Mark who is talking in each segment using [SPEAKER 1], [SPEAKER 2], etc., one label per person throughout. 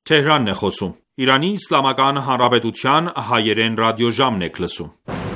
[SPEAKER 1] Իրանի Իսլամական Հանրապետության հայերեն ռադիոժամն եք լսում: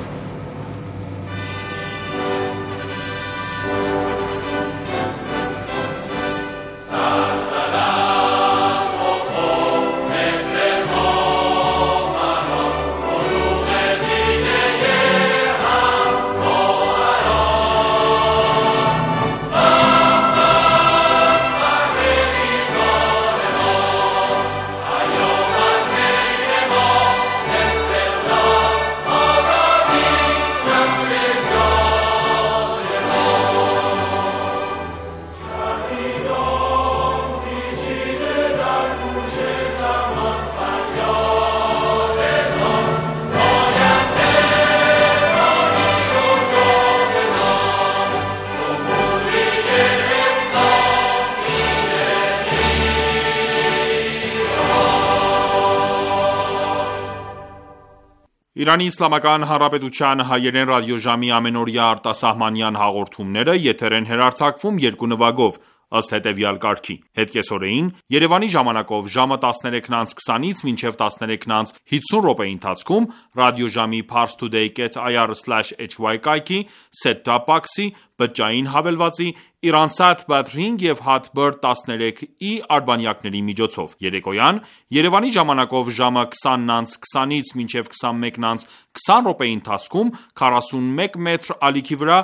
[SPEAKER 1] Իրանի Իսլամական Հանրապետության հայերեն ռադիոժամի ամենօրյա արտասահմանյան հաղորդումները եթեր են հեռարձակվում երկու նվագով, ըստ հետևյալ կարգի: Հետկեսօրեին Երևանի ժամանակով ժամը 13:20-ից մինչև 13:50 րոպեի ընթացքում ռադիոժամի parstoday.ir/hy կայքի, set-top box-ի, բջջային հավելվածի, Iransat Batring և Hotbird 13i արբանյակների միջոցով: Երեկոյան Երևանի ժամանակով ժամը 20:20-ից մինչև 21:20 րոպեի ընթացքում 41 մետր ալիքի վրա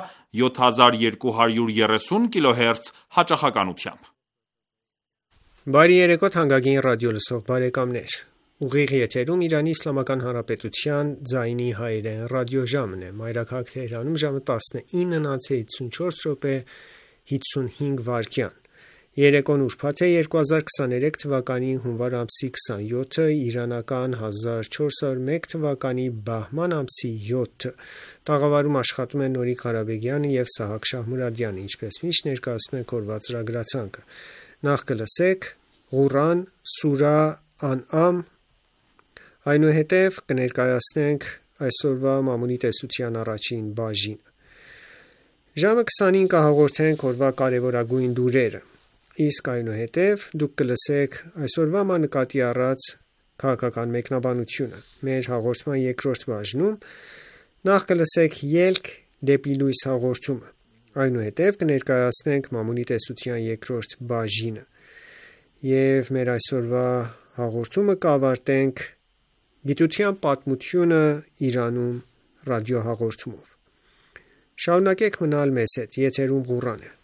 [SPEAKER 1] 7230 kHz հաճախականությամբ:
[SPEAKER 2] Բարի երեկո թանկագին ռադիոլսող բարեկամներ: Ուղիղ եթերում Իրանի Իսլամական Հանրապետության ձայնի հայերեն ռադիոժամն է: Մայրաքաղաք Թեհրանում ժամը 19:54 րոպե 55 վայրկյան: Երեկոն ուրբաթ է 2023 թվականի հունվար ամսի 27-ը, իրանական 1401 թվականի բահման ամսի 7-ը: Տաղավարում աշխատում են Նորիկ Ղարաբեգյանը և Սահակ Շահմուրադյանը: Ինչպես միշտ ներկայացնում ենք օրվա ծրագրացանկը: Նախ կլսեք Ղուրան սուրա Ան'ամ, այնուհետև կներկայացնենք այսօրվա մամուլի տեսության առաջին բաժինը: Ժամը 20-ին կհաղորդենք օրվա կարևորագույն լուրերը: Իսկ այնուհետև դուք կլսեք այսօրվա նկատի առած քաղաքական մեկնաբանությունը: Մեր հաղորդման երկրորդ բաժնում նախ կլսեք ելք դեպի լույս հաղորդումը: Այնուհետև կներկայացնենք մամուլի տեսության երկրորդ բաժինը և մեր այսօրվա հաղորդումը կավարտենք գիտության պատմությունը Իրանում ռադիոհաղորդումով: Շարունակեք մնալ մեզ հետ: Եթերում Ղուրան է: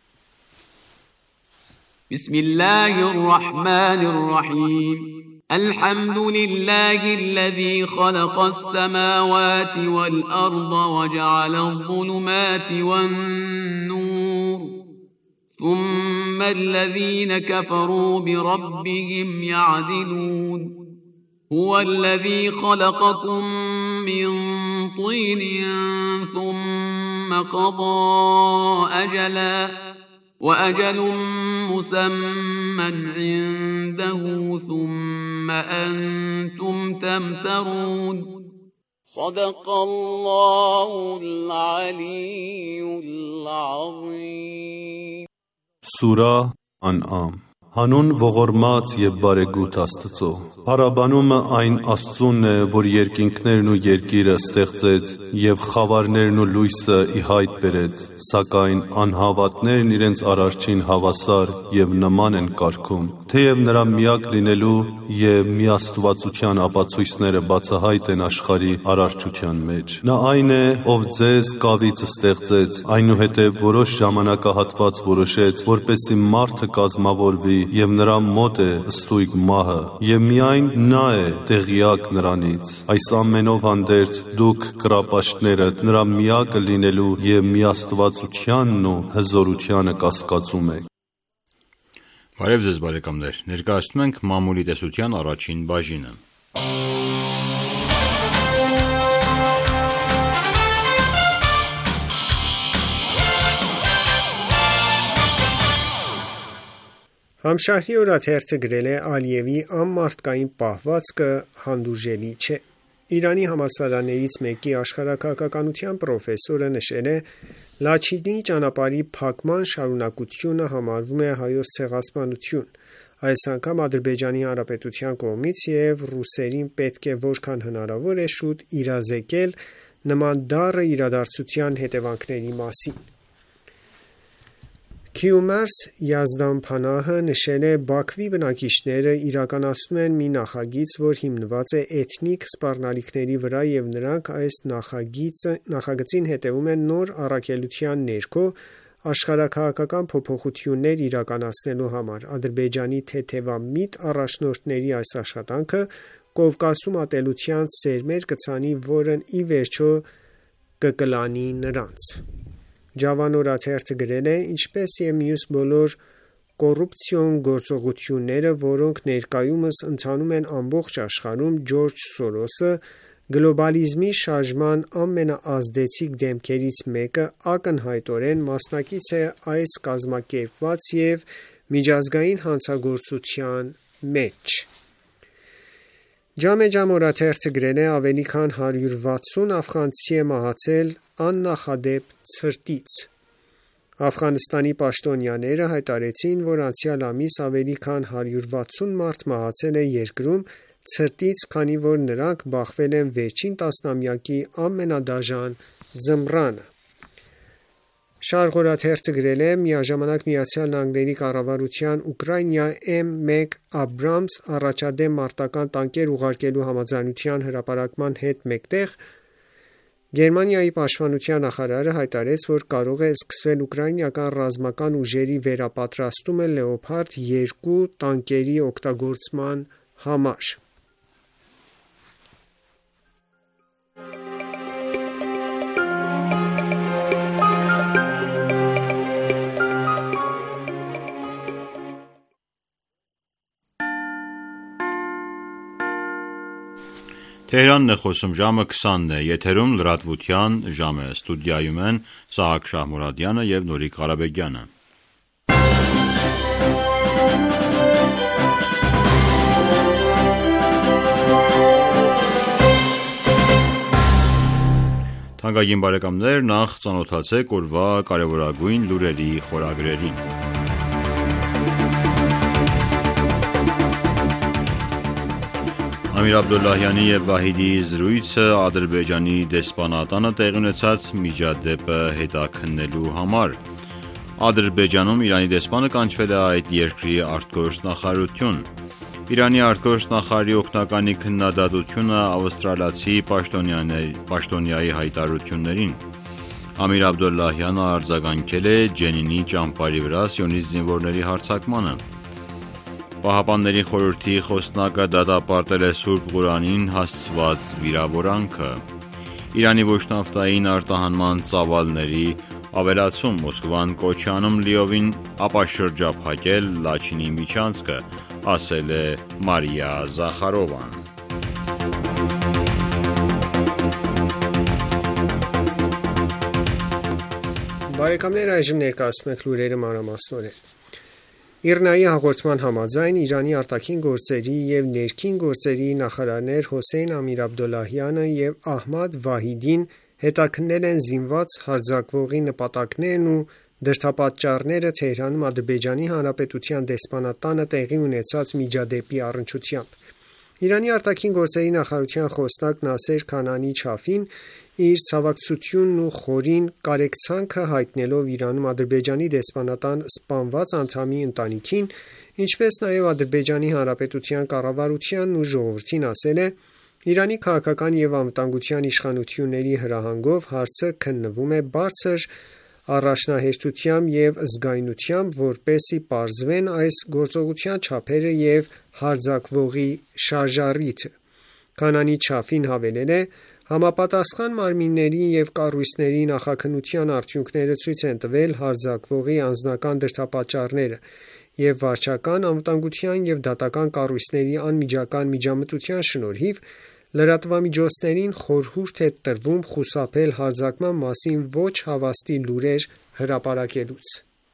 [SPEAKER 3] الحمد لله الذي خلق السماوات والأرض وجعل الظلمات والنور ثم الذين كفروا بربهم يعدلون هو الذي خلقكم من طين ثم قضى أجلا وأجل مسمى عنده ثم أنتم تمترون صدق الله العلي العظيم
[SPEAKER 4] Սուրա Ան'ամ Հանուն ողորմած և բարեգութ Աստծո: Փառաբանումը այն Աստծունն է, որ երկինքներն ու երկիրը ստեղծեց և խավարներն ու լույսը ի հայտ բերեց, սակայն անհավատներն իրենց Արարչին հավասար և նման են կարգում: Թեև նրա միակ լինելու և միաստվածության ապացույցները բացահայտ են աշխարհի արարչության մեջ: Նա այն է, ով ձեզ կավից ստեղծեց, այնուհետև որոշ ժամանակահատված որոշեց, որպեսզի մարդը կազմավորվի և նրա մոտ է ստույգ մահը և միայն նա է տեղյակ նրանից: Այս ամենով հանդերձ դուք կռապաշտներդ նրա միակը լինելու և միաստվածությանն ու հզորությանը կասկածում եք:
[SPEAKER 5] Բարև ձեզ բարեկամներ: Ներկայացնում ենք մամուլի տեսության առաջին բաժինը:
[SPEAKER 2] Համշահրի օրաթերթը գրել է Ալիևի անմարդկային պահվածքը հանդուրժելի չէ: Իրանի համալսարաններից մեկի աշխարհաքաղաքականության պրոֆեսորը նշել է. «Լաչինի ճանապարհի փակման շարունակությունը համարվում է հայոց ցեղասպանություն: Այս անգամ Ադրբեջանի Հանրապետության կողմից եւ ռուսերին պետք է որքան հնարավոր է շուտ իրազեկել նման դառը իրադարձության հետևանքների մասին։ Քիումարս Յազդանփանահը նշել է, Բաքվի բնակիչները իրականացնում են մի նախագիծ, որ հիմնված է էթնիկ սպառնալիքների վրա եւ նրանք այս նախագծին հետևում են նոր առաքելության ներքո աշխարհաքաղաքական փոփոխություններ իրականացնելու համար։ Ադրբեջանի թեթևամիտ առաջնորդների այս աշխատանքը Կովկասում ատելության սերմեր կցանի, որն ի վերջո կկլանի նրանց։ Ջավան օրաթերթը գրել է, ինչպես եւ մյուս բոլոր կոռուպցիոն գործողությունները, որոնք ներկայումս ընթանում են ամբողջ աշխարհում, Ջորջ Սորոսը գլոբալիզմի շարժման ամենաազդեցիկ դեմքերից մեկը ակնհայտորեն մասնակից է այս կազմակերպված եւ միջազգային հանցագործության մեջ։ Ջամեջամ օրաթերթը գրել է, ավելի քան 160 աֆղանցի է մահացել աննախադեպ ցրտից։ Աֆղանստանի պաշտոնյաները հայտարարեցին, որ անցյալ ամիս ավելի քան 160 մարդ մահացել է երկրում ցրտից, քանի որ նրանք բախվել են վերջին տասնամյակի ամենադաժան ձմռանը։ Շարժ օրաթերթը գրել է, միաժամանակ Միացյալ Նահանգների կառավարության Ուկրաինա M1 Abrams առաջադեմ մարտական տանկեր ուղարկելու համաձայնության հրապարակման հետ մեկտեղ Գերմանիայի պաշտպանության նախարարը հայտարարեց, որ կարող է սկսվել ուկրաինական ռազմական ուժերի վերապատրաստումը Լեոփարդ 2 տանկերի օգտագործման համար։
[SPEAKER 5] Թեհրանն է խոսում, ժամը 20-ն է, եթերում լրատվության ժամը, ստուդիայում են Սահակ Շահմուրադյանը և Նուրիկ Ղարաբեգյանը։ Թանկագին բարեկամներ, նախ ծանոթացեք օրվա կարևորագույն լուրերի խորագրերին։ Ամիր Աբդոլլահյանի և Վահիդի զրույցը Ադրբեջանի դեսպանատանը տեղի ունեցած միջադեպը հետաքննելու համար։ Ադրբեջանում Իրանի դեսպանը կանչվել է այդ երկրի արտգործնախարարություն։ Իրանի արտգործնախարարի օգնականի քննադատությունը ավստրալիացի պաշտոնյայի հայտարարություններին։ Ամիր Աբդոլլահյանը արձագանքել է Ջենինի ճամբարի վրա սիոնիստ զինվորների հարձակմանը։ Պահապանների խորհրդի խոսնակը դատապարտել է Սուրբ Ղուրանին հասցված վիրավորանքը։ Իրանի ոչնավտային արտահանման ծավալների ավելացում, Մոսկվան կոչ է անում լիովին ապաշրջափակել Լաչինի միջանցքը, ասել է Մարիա Զախարովան։
[SPEAKER 2] Բարեկամներ, այժմ ներկայացնում ենք լուրերը մանրամասնորեն։ Իռնայի հաղորդման համաձայն Իրանի արտաքին գործերի և ներքին գործերի նախարարներ Հոսեյն Ամիր Աբդոլլահյանը և Ահմադ Վահիդին հետաքննել են զինված հարձակվողի նպատակներն ու դրդապատճառները Թեհրանում Ադրբեջանի Հանրապետության դեսպանատանը տեղի ունեցած միջադեպի առնչությամբ։ Իրանի արտաքին գործերի նախարարության խոսնակ Նասեր Քանանի Չաֆին իր ցավակցությունն ու խորին կարեկցանքը հայտնելով Իրանում Ադրբեջանի դեսպանատան սպանված անդամի ընտանիքին, ինչպես նաև Ադրբեջանի Հանրապետության կառավարությանն ու ժողովրդին ասել է. Իրանի քաղաքական և անվտանգության իշխանությունների հրահանգով հարցը քննվում է բարձր առաջնահերթությամբ և զգայունությամբ, որպեսզի պարզվեն այս գործողության չափերը և հարձակվողի շարժառիթը։ Քանանի Չաֆին հավելել է. Համապատասխան մարմինների և կառույցների նախաքննության արդյունքները ցույց են տվել հարձակվողի անձնական դրդապատճառները և վարչական, անվտանգության և դատական կառույցների անմիջական միջամտության շնորհիվ լրատվամիջոցներին խորհուրդ է տրվում խուսափել հարձակման մասին ոչ հավաստի լուրեր հրապարակելուց։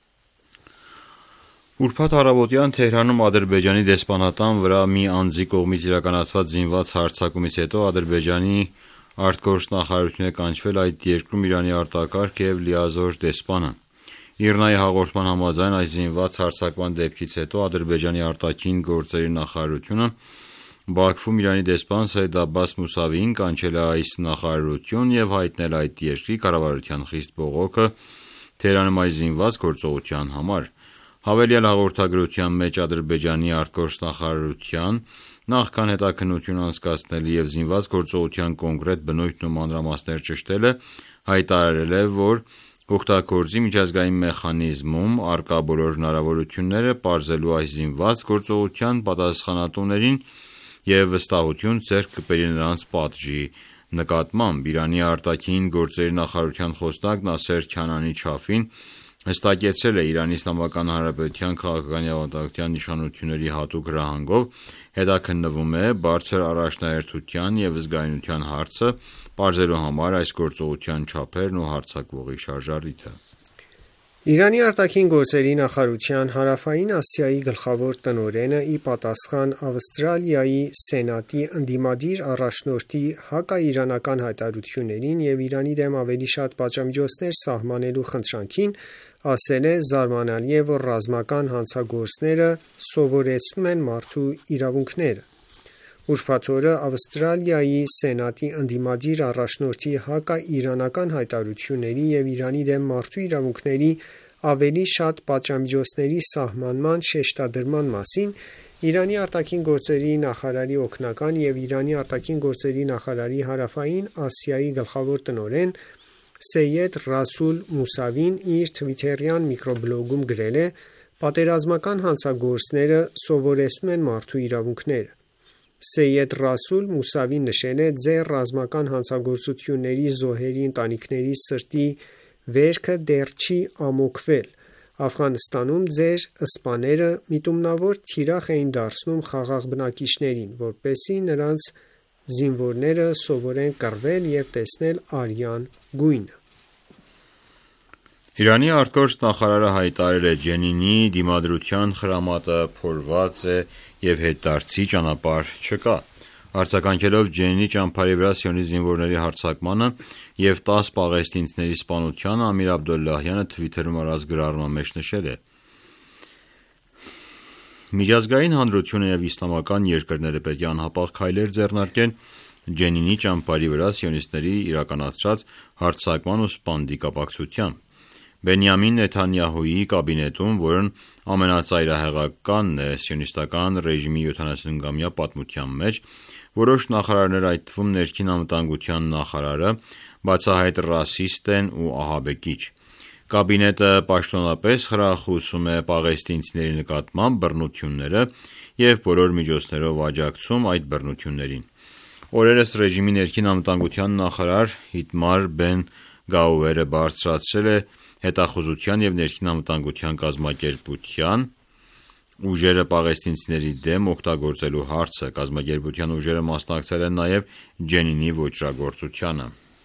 [SPEAKER 5] Ուրբաթ առավոտյան Թեհրանում Ադրբեջանի դեսպանատան վրա մի անձի կողմից իրականացված զինված հարձակումից հետո Ադրբեջանի արտգործնախարարությունը կանչվել այդ երկրում Իրանի արտակարգ և լիազոր դեսպանը։ ԻՌՆԱ-ի հաղորդման համաձայն այս զինված հարձակման դեպքից հետո Ադրբեջանի արտաքին գործերի նախարարությունը Բաքվում Իրանի դեսպան Սեյեդ Աբբաս Մուսավիին կանչել է այս նախարարություն եւ հայտնել այդ երկրի կառավարության խիստ բողոքը Թեհրանում այս զինված գործողության համար։ Հավելյալ հաղորդագրության մեջ Ադրբեջանի արտգործնախարարության նախքան հետաքննություն անցկացնելը եւ զինված գործողության կոնկրետ բնույթն ու մանրամասներ ճշտելը հայտարարել է, որ օգտագործի միջազգային մեխանիզմում արկա բոլոր հնարավորությունները պարզելու այս զինված գործողության պատասխանատուներին եւ վստահություն ձեռք կբերի նրանց պատժի նկատմամբ։ Իրանի արտաքին գործերի նախարարության խոսնակ Նասեր Քանանի Չաֆին հստակեցրել է Իրանի Իսլամական Հանրապետության քաղաքական եւ անվտանգության նշանությունների հատուկ հրահանգով հետաքննվում է բարձր առաջնահերթության եւ զգայունության հարցը պարզելու համար այս գործողության չափերն ու հարձակվողի շարժառիթը։
[SPEAKER 2] Իրանի արտաքին գործերի նախարարության Հարավային Ասիայի գլխավոր տնօրենը ի պատասխան Ավստրալիայի Սենատի ընդդիմադիր առաջնորդի հակաիրանական հայտարարություններին եւ Իրանի դեմ ավելի շատ պատժամիջոցներ սահմանելու խնդրանքին ասել է զարմանալի է, որ ռազմական հանցագործները սովորեցնում են մարդու իրավունքները։ Ուրբաթ օրը Ավստրալիայի Սենատի ընդդիմադիր առաջնորդի հակաիրանական հայտարարությունների եւ Իրանի դեմ մարդու իրավունքների ավելի շատ պատժամիջոցների սահմանման շեշտադրման մասին Իրանի արտաքին գործերի նախարարի օգնական եւ Իրանի արտաքին գործերի նախարարի Հարավային Ասիայի գլխավոր տնօրեն Սեյեդ Ռասուլ Մուսավին իր թվիթերյան միկրոբլոգում գրել է. «Պատերազմական հանցագործները սովորեցնում են մարդու իրավունքները»։ Սեյեդ Ռասուլ Մուսավին նշել է. «Ձեր ռազմական հանցագործությունների զոհերի ընտանիքների սրտի վերքը դեռ չի ամոկվել։ Աֆղանստանում ձեր ըսպաները միտումնավոր թիրախ էին դարձնում խաղաղ բնակիչներին, որպեսզի նրանց զինվորները սովորեն կռվել եւ տեսնել արյան գույնը»։
[SPEAKER 5] Իրանի արտգործնախարարը հայտարարել է Ջենինի դիմադրության խրամատը փորված է եւ հետդարձի ճանապարհ չկա։ Արձագանքելով Ջենինի ճամբարի վրա սիոնիստ զինվորների հարձակմանը եւ 10 պաղեստինցիների սպանությանը Ամիր Աբդոլլահյանը Թվիթերում արած գրառման մեջ նշել է. Միջազգային հանրությունը եւ իսլամական երկրները պետք է անհապաղ քայլեր ձեռնարկեն Ջենինի ճամբարի վրա սիոնիստների իրականացրած հարձակման ու սպանդի կապակցությամբ։ Բենյամին Նեթանյահուի կաբինետում, որն ամենածայրահեղականն է սիոնիստական ռեժիմի 75-ամյա պատմության մեջ, որոշ նախարարներ, այդ թվում ներքին անվտանգության նախարարը, բացահայտ ռասիստ են ու ահաբեկիչ։ Կաբինետը պաշտոնապես խրախուսում է պաղեստինցիների նկատմամբ բռնությունները եւ բոլոր միջոցներով աջակցում այդ բռնություններին։ Օրերս ռեժիմի ներքին անվտանգության նախարար Իտմար Բեն Գաուերը բարձրացրել է հետախուզության եւ ներքին անվտանգության կազմակերպության ուժերը պաղեստինցիների դեմ օգտագործելու հարցը։ Կազմակերպության ուժերը մասնակցել են նաեւ Ջենինի ոճրագործությանը։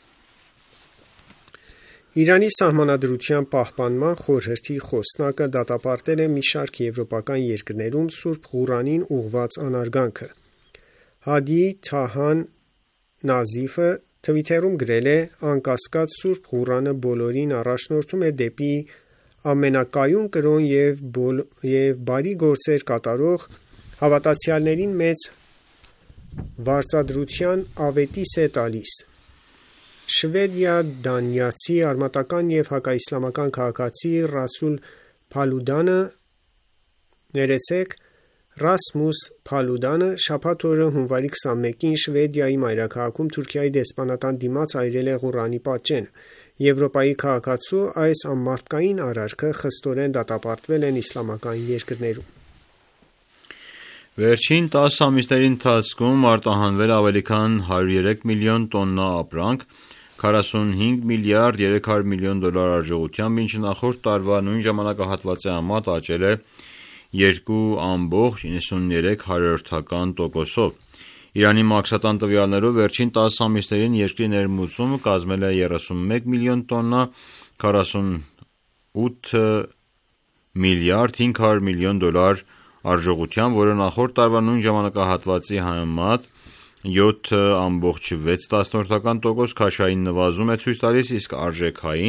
[SPEAKER 2] Իրանի Սահմանադրության պահպանման խորհրդի խոսնակը դատապարտել է մի շարք եվրոպական երկրներում Սուրբ Ղուրանին ուղղված անարգանքը։ Հադի Թահան Նազիֆը Թվիթերում գրել է. «Անկասկած Սուրբ Ղուրանը բոլորին առաջնորդում է դեպի ամենակայուն կրոն եւ բարի գործեր կատարող հավատացյալներին մեծ վարձատրության ավետիս է տալիս»։ Շվեդիա-դանիացի արմատական եւ հակաիսլամական քաղաքացի Ռասմուս Փալուդանը շաբաթ օրը հունվարի 21-ին Շվեդիայի մայրաքաղաքում Թուրքիայի դեսպանատան դիմաց այրել է Ղուրանի պատճենը։ Եվրոպայի քաղաքացու այս անմարդկային արարքը խստորեն դատապարտվել են իսլամական երկրներում։
[SPEAKER 5] Վերջին 10 ամիսների ընթացքում արտահանվել ավելի քան 103 միլիոն տոննա ապրանք 45 միլիարդ 300 միլիոն դոլար արժողությամբ, ինչը նախորդ տարվա նույն ժամանակահատվածի համեմատ աճել է 2.93%-ով։ Իրանի մաքսատան տվյալներով վերջին 10 ամիսներին երկրի ներմուծումը կազմել է 31 միլիոն տոննա 48 միլիարդ 500 միլիոն դոլար արժողությամբ, որը նախորդ տարվա նույն ժամանակահատվածի համեմատ 7.6%, քաշային նվազում է ցույց տալիս, իսկ արժեքային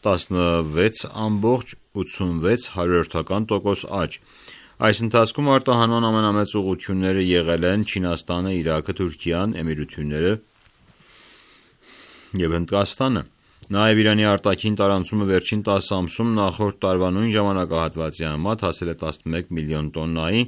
[SPEAKER 5] 16.86% աճ։ Այս ընթացքում արտահանման ամենամեծ ուղղությունները եղել են Չինաստանը, Իրաքը, Թուրքիան, Էմիրությունները և Հնդկաստանը։ Նաև Իրանի արտաքին տարանցումը վերջին 10 ամսում նախորդ տարվա նույն ժամանակահատվածի համեմատ հասել է 11 միլիոն տոննայի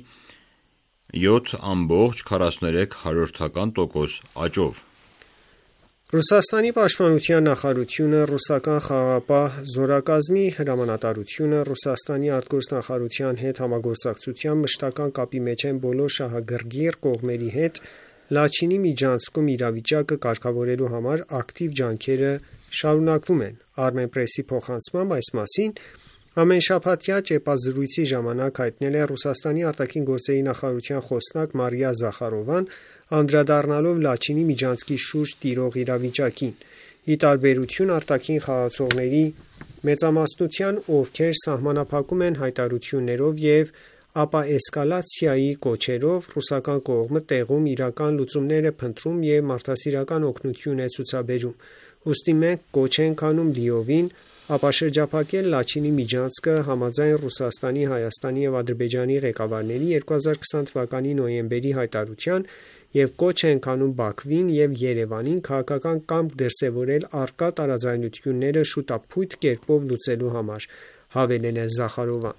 [SPEAKER 5] 7.43% աճով։
[SPEAKER 2] Ռուսաստանի պաշտպանության նախարարությունը, ռուսական խաղաղապահ զորակազմի հրամանատարությունը, Ռուսաստանի արտգործնախարարության հետ համագործակցությամբ մշտական կապի մեջ են բոլոր շահագրգիռ կողմերի հետ Լաչինի միջանցքում իրավիճակը կարգավորելու համար ակտիվ ջանքերը շարունակվում են։ Armenpress-ի փոխանցմամբ այս մասին ամենշաբաթյա ճեպազրույցի ժամանակ հայտնել է Ռուսաստանի արտաքին գործերի նախարարության խոսնակ Մարիա Զախարովան, անդրադառնալով Լաչինի միջանցքի շուրջ տիրող իրավիճակին։ Ի տարբերություն արտաքին խաղացողների մեծամասնության, ովքեր սահմանափակում են հայտարարություններով և ապաէսկալացիայի կոչերով, ռուսական կողմը տեղում իրական լուծումներ է փնտրում և մարդասիրական օգնություն է ցուցաբերում։ Ուստի մենք կոչ ենք անում լիովին ապաշրջափակել Լաչինի միջանցքը համաձայն Ռուսաստանի, Հայաստանի և Ադրբեջանի ղեկավարների 2020 թվականի նոյեմբերի հայտարարության և կոչ ենք անում Բաքվին և Երևանին քաղաքական կամք դրսևորել առկա տարաձայնությունները շուտափույթ կերպով լուծելու համար, հավելել է Զախարովան։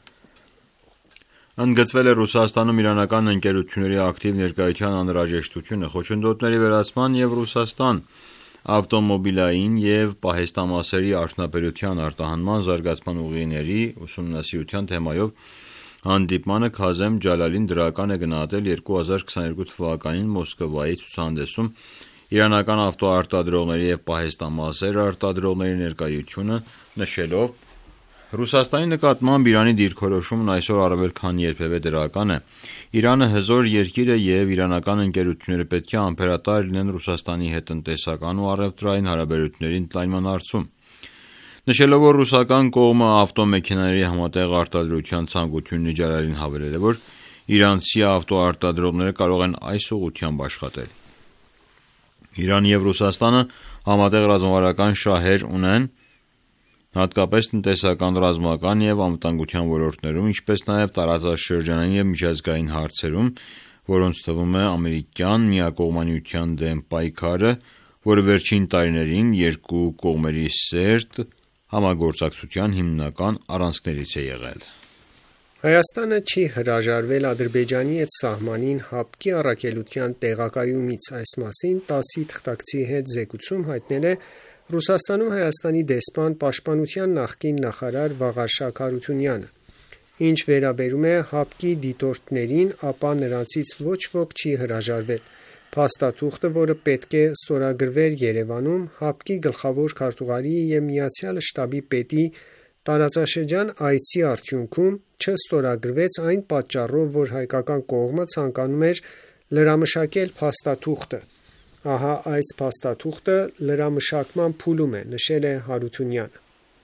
[SPEAKER 5] Ընդգծվել է Ռուսաստանում իրանական ընկերությունների ակտիվ ներկայության անհրաժեշտությունը, խոչընդոտների վերացման և Ռուսաստան ավտոմոբիլային և պահեստամասերի արդյունաբերության արտահանման զարգացման ուղիների ուսումնասիրության թեմայով հանդիպմանը Քազեմ Ջալալին դրական է գնահատել 2022 թվականին Մոսկվայի ցուցահանդեսում իրանական ավտոարտադրողների և պահեստամասեր արտադրողների ներկայությունը, նշելով. Ռուսաստանի նկատմամբ Իրանի դիրքորոշումն այսօր առավել քան երբևէ դրական է։ Իրանը հզոր երկիր է և իրանական ընկերությունները պետք է համբերատար լինեն Ռուսաստանի հետ տնտեսական ու առևտրային հարաբերությունների ընդլայնման հարցում։ Նշելով, որ ռուսական կողմը ավտոմեքենաների համատեղ արտադրության ցանկություն ունի, Ջալալին հավելել է, որ իրանցի ավտոարտադրողները կարող են այս ուղղությամբ աշխատել։ Իրանը և Ռուսաստանը համատեղ ռազմավարական շահեր ունեն, հատկապես տնտեսական, ռազմական և անվտանգության ոլորտներում, ինչպես նաև տարածաշրջանային և միջազգային հարցերում, որոնց թվում է ամերիկյան միակողմանիության դեմ պայքարը, որը վերջին տարիներին երկու կողմերի սերտ համագործակցության հիմնական առանցքներից է եղել։
[SPEAKER 2] Հայաստանը չի հրաժարվել Ադրբեջանի հետ սահմանին հապկի առաքելության տեղակայումից։ Այս մասին ՏԱՍՍ-ի թղթակցի հետ զեկույցում հայտնել է Ռուսաստանում Հայաստանի դեսպան, պաշտպանության նախկին նախարար Վաղարշակ Հարությունյանը։ Ինչ վերաբերում է հապկի դիտորդներին, ապա նրանցից ոչ ոք չի հրաժարվել։ Փաստաթուղթը, որը պետք է ստորագրվեր Երևանում, հապկի գլխավոր քարտուղարի և Միացյալ Շտաբի պետի տարածաշրջան այցի արդյունքում չստորագրվեց այն պատճառով, որ հայկական կողմը ցանկանում էր լրամշակել փաստաթուղթը։ Ահա այս փաստաթուղթը լրամշակման փուլում է, նշել է Հարությունյանը։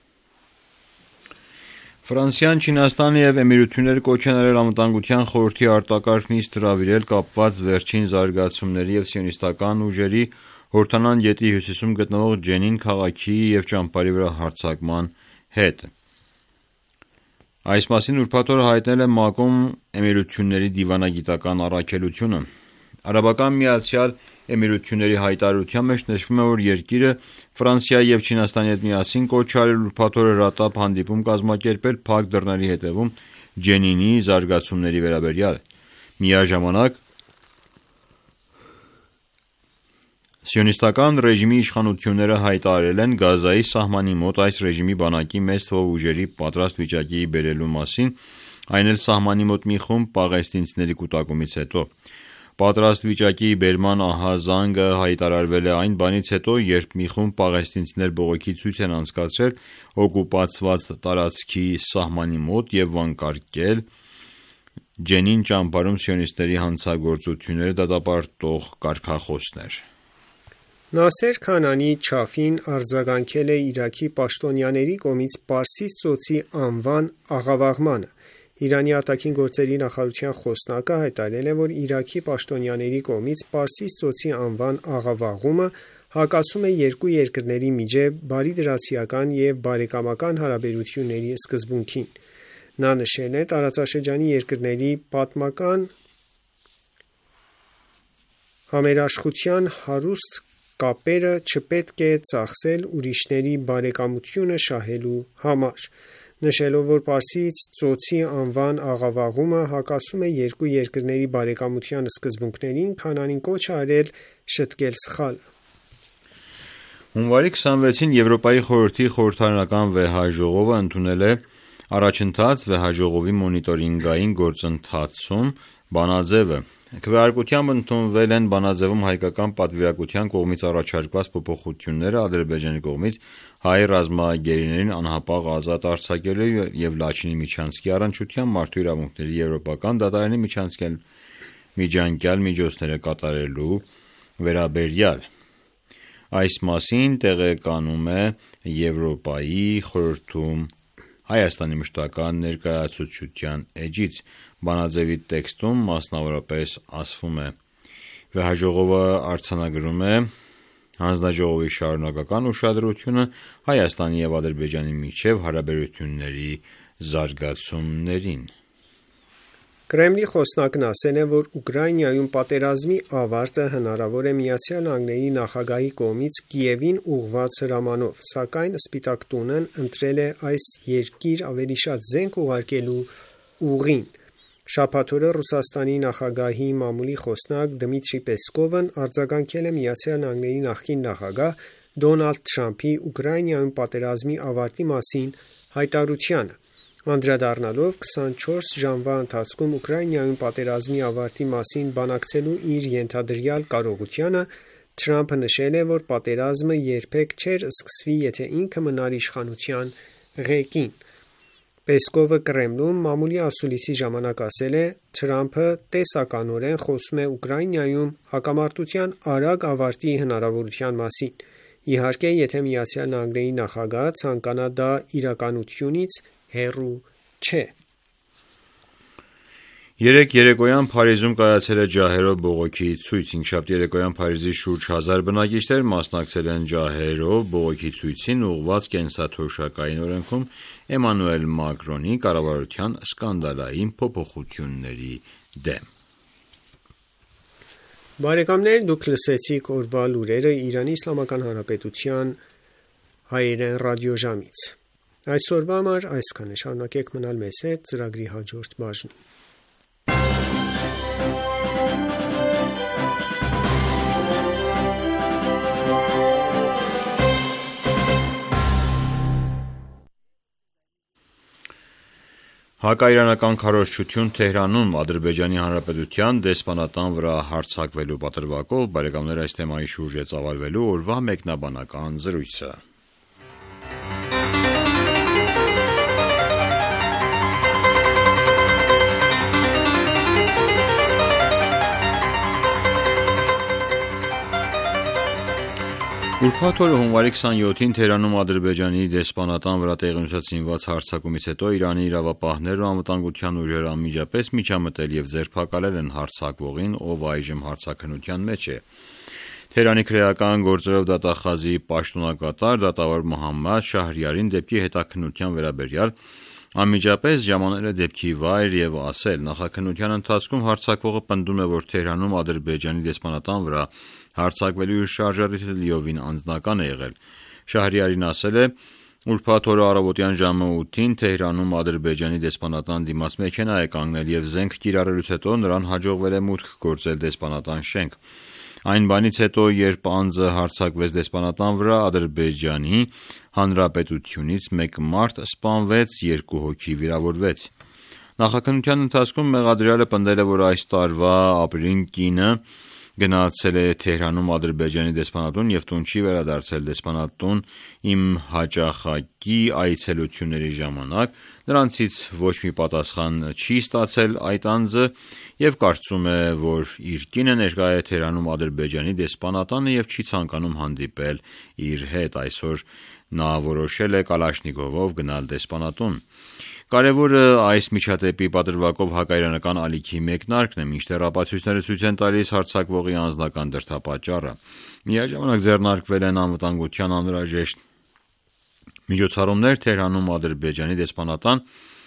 [SPEAKER 5] Ֆրանսիան, Չինաստանը և Էմիրությունները կոչ են արել Անվտանգության խորհրդի արտակարգ նիստ հրավիրել կապված վերջին զարգացումների և սիոնիստական ուժերի Հորդանան գետի հյուսիսում գտնվող Ջենին քաղաքի և ճամբարի վրա հարձակման հետ։ Այս մասին ուրբաթ օրը հայտնել է ՄԱԿ-ում Էմիրությունների դիվանագիտական առաքելությունը։ Արաբական Միացյալ Էմիրությունների հայտարարության մեջ նշվում է, որ երկիրը Ֆրանսիայի և Չինաստանի հետ միասին կոչ արել ուրբաթ օրը հրատապ հանդիպում կազմակերպել փակ դռների հետևում Ջենինի զարգացումների վերաբերյալ։ Միաժամանակ Սիոնիստական ռեժիմի իշխանությունները հայտարարել են Գազայի սահմանի մոտ այս ռեժիմի բանակի մեծ թվով ուժերի պատրաստ վիճակի բերելու մասին, այն էլ սահմանի մոտ մի խումբ պաղեստինցիների կուտակումից հետո։ Պատրաստ վիճակի բերման ահազանգը հայտարարվել է այն բանից հետո, երբ մի խումբ պաղեստինցիներ բողոքի ցույց են անցկացրել օկուպացված տարածքի սահմանի մոտ և վանկարկել Ջենին ճամբարում սիոնիստների հանցագործությունները դատապարտող կարգախոսներ։
[SPEAKER 2] Նասեր Քանանի չափին արձագանքել է Իրաքի պաշտոնյաների կողմից Պարսից ծոցի անվան աղավաղմանը։ Իրանի արտաքին գործերի նախարարության խոսնակը հայտարարել է, որ Իրաքի պաշտոնյաների կողմից Պարսից ծոցի անվան աղավաղումը հակասում է երկու երկրների միջև բարիդրացիական և բարեկամական հարաբերությունների սկզբունքին։ Նա նշել է, տարածաշրջանի երկրների պատմական համերաշխության հարուստ կապերը չպետք է ծախսել ուրիշների բարեկամությունը շահելու համար, նշելով, որ Պարսից ծոցի անվան աղավաղումը հակասում է երկու երկրների բարեկամության սկզբունքներին, Քանանին կոչ է արել շտկել սխալը։
[SPEAKER 5] Հունվարի 26-ին Եվրոպայի խորհրդի խորհրդարանական վեհաժողովը ընդունել է առաջընթաց վեհաժողովի մոնիտորինգային գործընթացում բանաձևը։ Քվեարկությամբ ընդունվել են բանաձևում հայկական պատվիրակության կողմից առաջարկված փոփոխությունները Ադրբեջանի կողմից հայ ռազմագերիներին անհապաղ ազատ արձակելու և Լաչինի միջանցքի առնչությամբ մարդու իրավունքների եվրոպական դատարանի միջանկյալ միջոցները կատարելու վերաբերյալ։ Այս մասին տեղեկանում է Եվրոպայի խորհրդում Հայաստանի մշտական ներկայացուցչության էջից։ Բանաձևի տեքստում մասնավորապես ասվում է. Վեհաժողովը արձանագրում է հանձնաժողովի շարունակական ուշադրությունը Հայաստանի և Ադրբեջանի միջև հարաբերությունների զարգացումներին։
[SPEAKER 2] Կրեմլի խոսնակն ասել է, որ Ուկրաինայում պատերազմի ավարտը հնարավոր է ԱՄՆ նախագահի կողմից Կիևին ուղղված հրամանով, սակայն Սպիտակ տունն ընտրել է այս երկիր ավելի շատ զենք ուղարկելու ուղին։ Շաբաթ օրը Ռուսաստանի նախագահի մամուլի խոսնակ Դմիտրի Պեսկովն արձագանքել է ԱՄՆ նախկին նախագահ Դոնալդ Թրամփի Ուկրաինայում պատերազմի ավարտի մասին հայտարարությանը։ Անդրադառնալով 24 ժամվա ընթացքում Ուկրաինայում պատերազմի ավարտի մասին բանակցելու իր ենթադրյալ կարողությանը, Թրամփը նշել է, որ պատերազմը երբեք չէր սկսվի, եթե ինքը մնար իշխանության ղեկին։ Պեսկովը Կրեմլում մամուլի ասուլիսի ժամանակ ասել է. Թրամփը տեսականորեն խոսում է Ուկրաինայում հակամարտության արագ ավարտի հնարավորության մասին։ Իհարկե, եթե ԱՄՆ նախագահը ցանկանա, դա իրականությունից հեռու չէ։
[SPEAKER 5] Երեկ երեկոյան Փարիզում կայացել է ջահերով բողոքի ցույց։ Հինգշաբթի երեկոյան Փարիզի շուրջ 1000 բնակիչներ մասնակցել են ջահերով բողոքի ցույցին ուղղված կենսաթոշակային օրենքում Էմանուել Մակրոնի կառավարության սկանդալային փոփոխությունների դեմ։
[SPEAKER 2] Բարեկամներ, դուք լսեցիք օրվա լուրերը Իրանի Իսլամական Հանրապետության հայերեն ռադիոժամից։ Այսօրվա համար այսքանը։ Շարունակեք մնալ մեզ հետ ծրագրի հաջորդ բաժնում։
[SPEAKER 5] Հակաիրանական քարոզչություն Թեհրանում Ադրբեջանի Հանրապետության դեսպանատան վրա հարձակվելու պատրվակով բարեկամներ այս թեմայի շուրջ է ծավալվելու օրվա մեկնաբանական զրույցը։ Ուրբաթ օրը հունվարի 27-ին Թեհրանում Ադրբեջանի դեսպանատան վրա տեղի ունեցած հարձակումից հետո Իրանի իրավապահներն ու անվտանգության ուժերը անմիջապես միջամտել և ձերբակալել են հարձակվողին, ով այժմ հարցաքննության մեջ է։ Թեհրանի քրեական գործերով դատախազի պաշտոնակատար դատավոր Մոհամմադ Շահրիարին դեպքի հետաքննության վերաբերյալ անմիջապես ժամանել է դեպքի վայր և ասել. նախաքննության ընթացքում հարձակվողը պնդում է, որ Թեհրանում Ադրբեջանի դեսպանատան վրա հարձակվելու իր շարժառիթը լիովին անձնական է եղել։ Շահրիարին ասել է. ուրբաթ օրը առավոտյան ժամը 8-ին Թեհրանում Ադրբեջանի դեսպանատան դիմաց մեքենա է կանգնել և զենք կիրառելուց հետո նրան հաջողվել է մուտք գործել դեսպանատան շենք։ Այն բանից հետո, երբ անձը հարձակվեց դեսպանատան վրա, Ադրբեջանի Հանրապետությունից մեկ մարդ սպանվեց, 2 հոգի վիրավորվեց։ Նախաքննության ընթացքում մեղադրյալը պնդել է, որ այս տարվա ապրիլին կինը գնացել է Թեհրանում Ադրբեջանի դեսպանատուն և տուն չի վերադարձել։ Դեսպանատուն իմ հաճախակի այցելությունների ժամանակ նրանցից ոչ մի պատասխան չի ստացել այդ անձը և կարծում է, որ իր կինը ներկա է Թեհրանում Ադրբեջանի դեսպանատանը և չի ցանկանում հանդիպել իր հետ։ Այսօր նա որոշել է կալաշնիկովով գնալ դեսպանատուն։ Կարևորը այս միջադեպի պատրվակով հակաիրանական ալիքի մեկնարկն է, մինչդեռ ապացույցները ցույց են տալիս հարձակվողի անձնական դրդապատճառը։ Միաժամանակ ձեռնարկվել են անվտանգության անհրաժեշտ միջոցառումներ Թեհրանում Ադրբեջանի դեսպանատան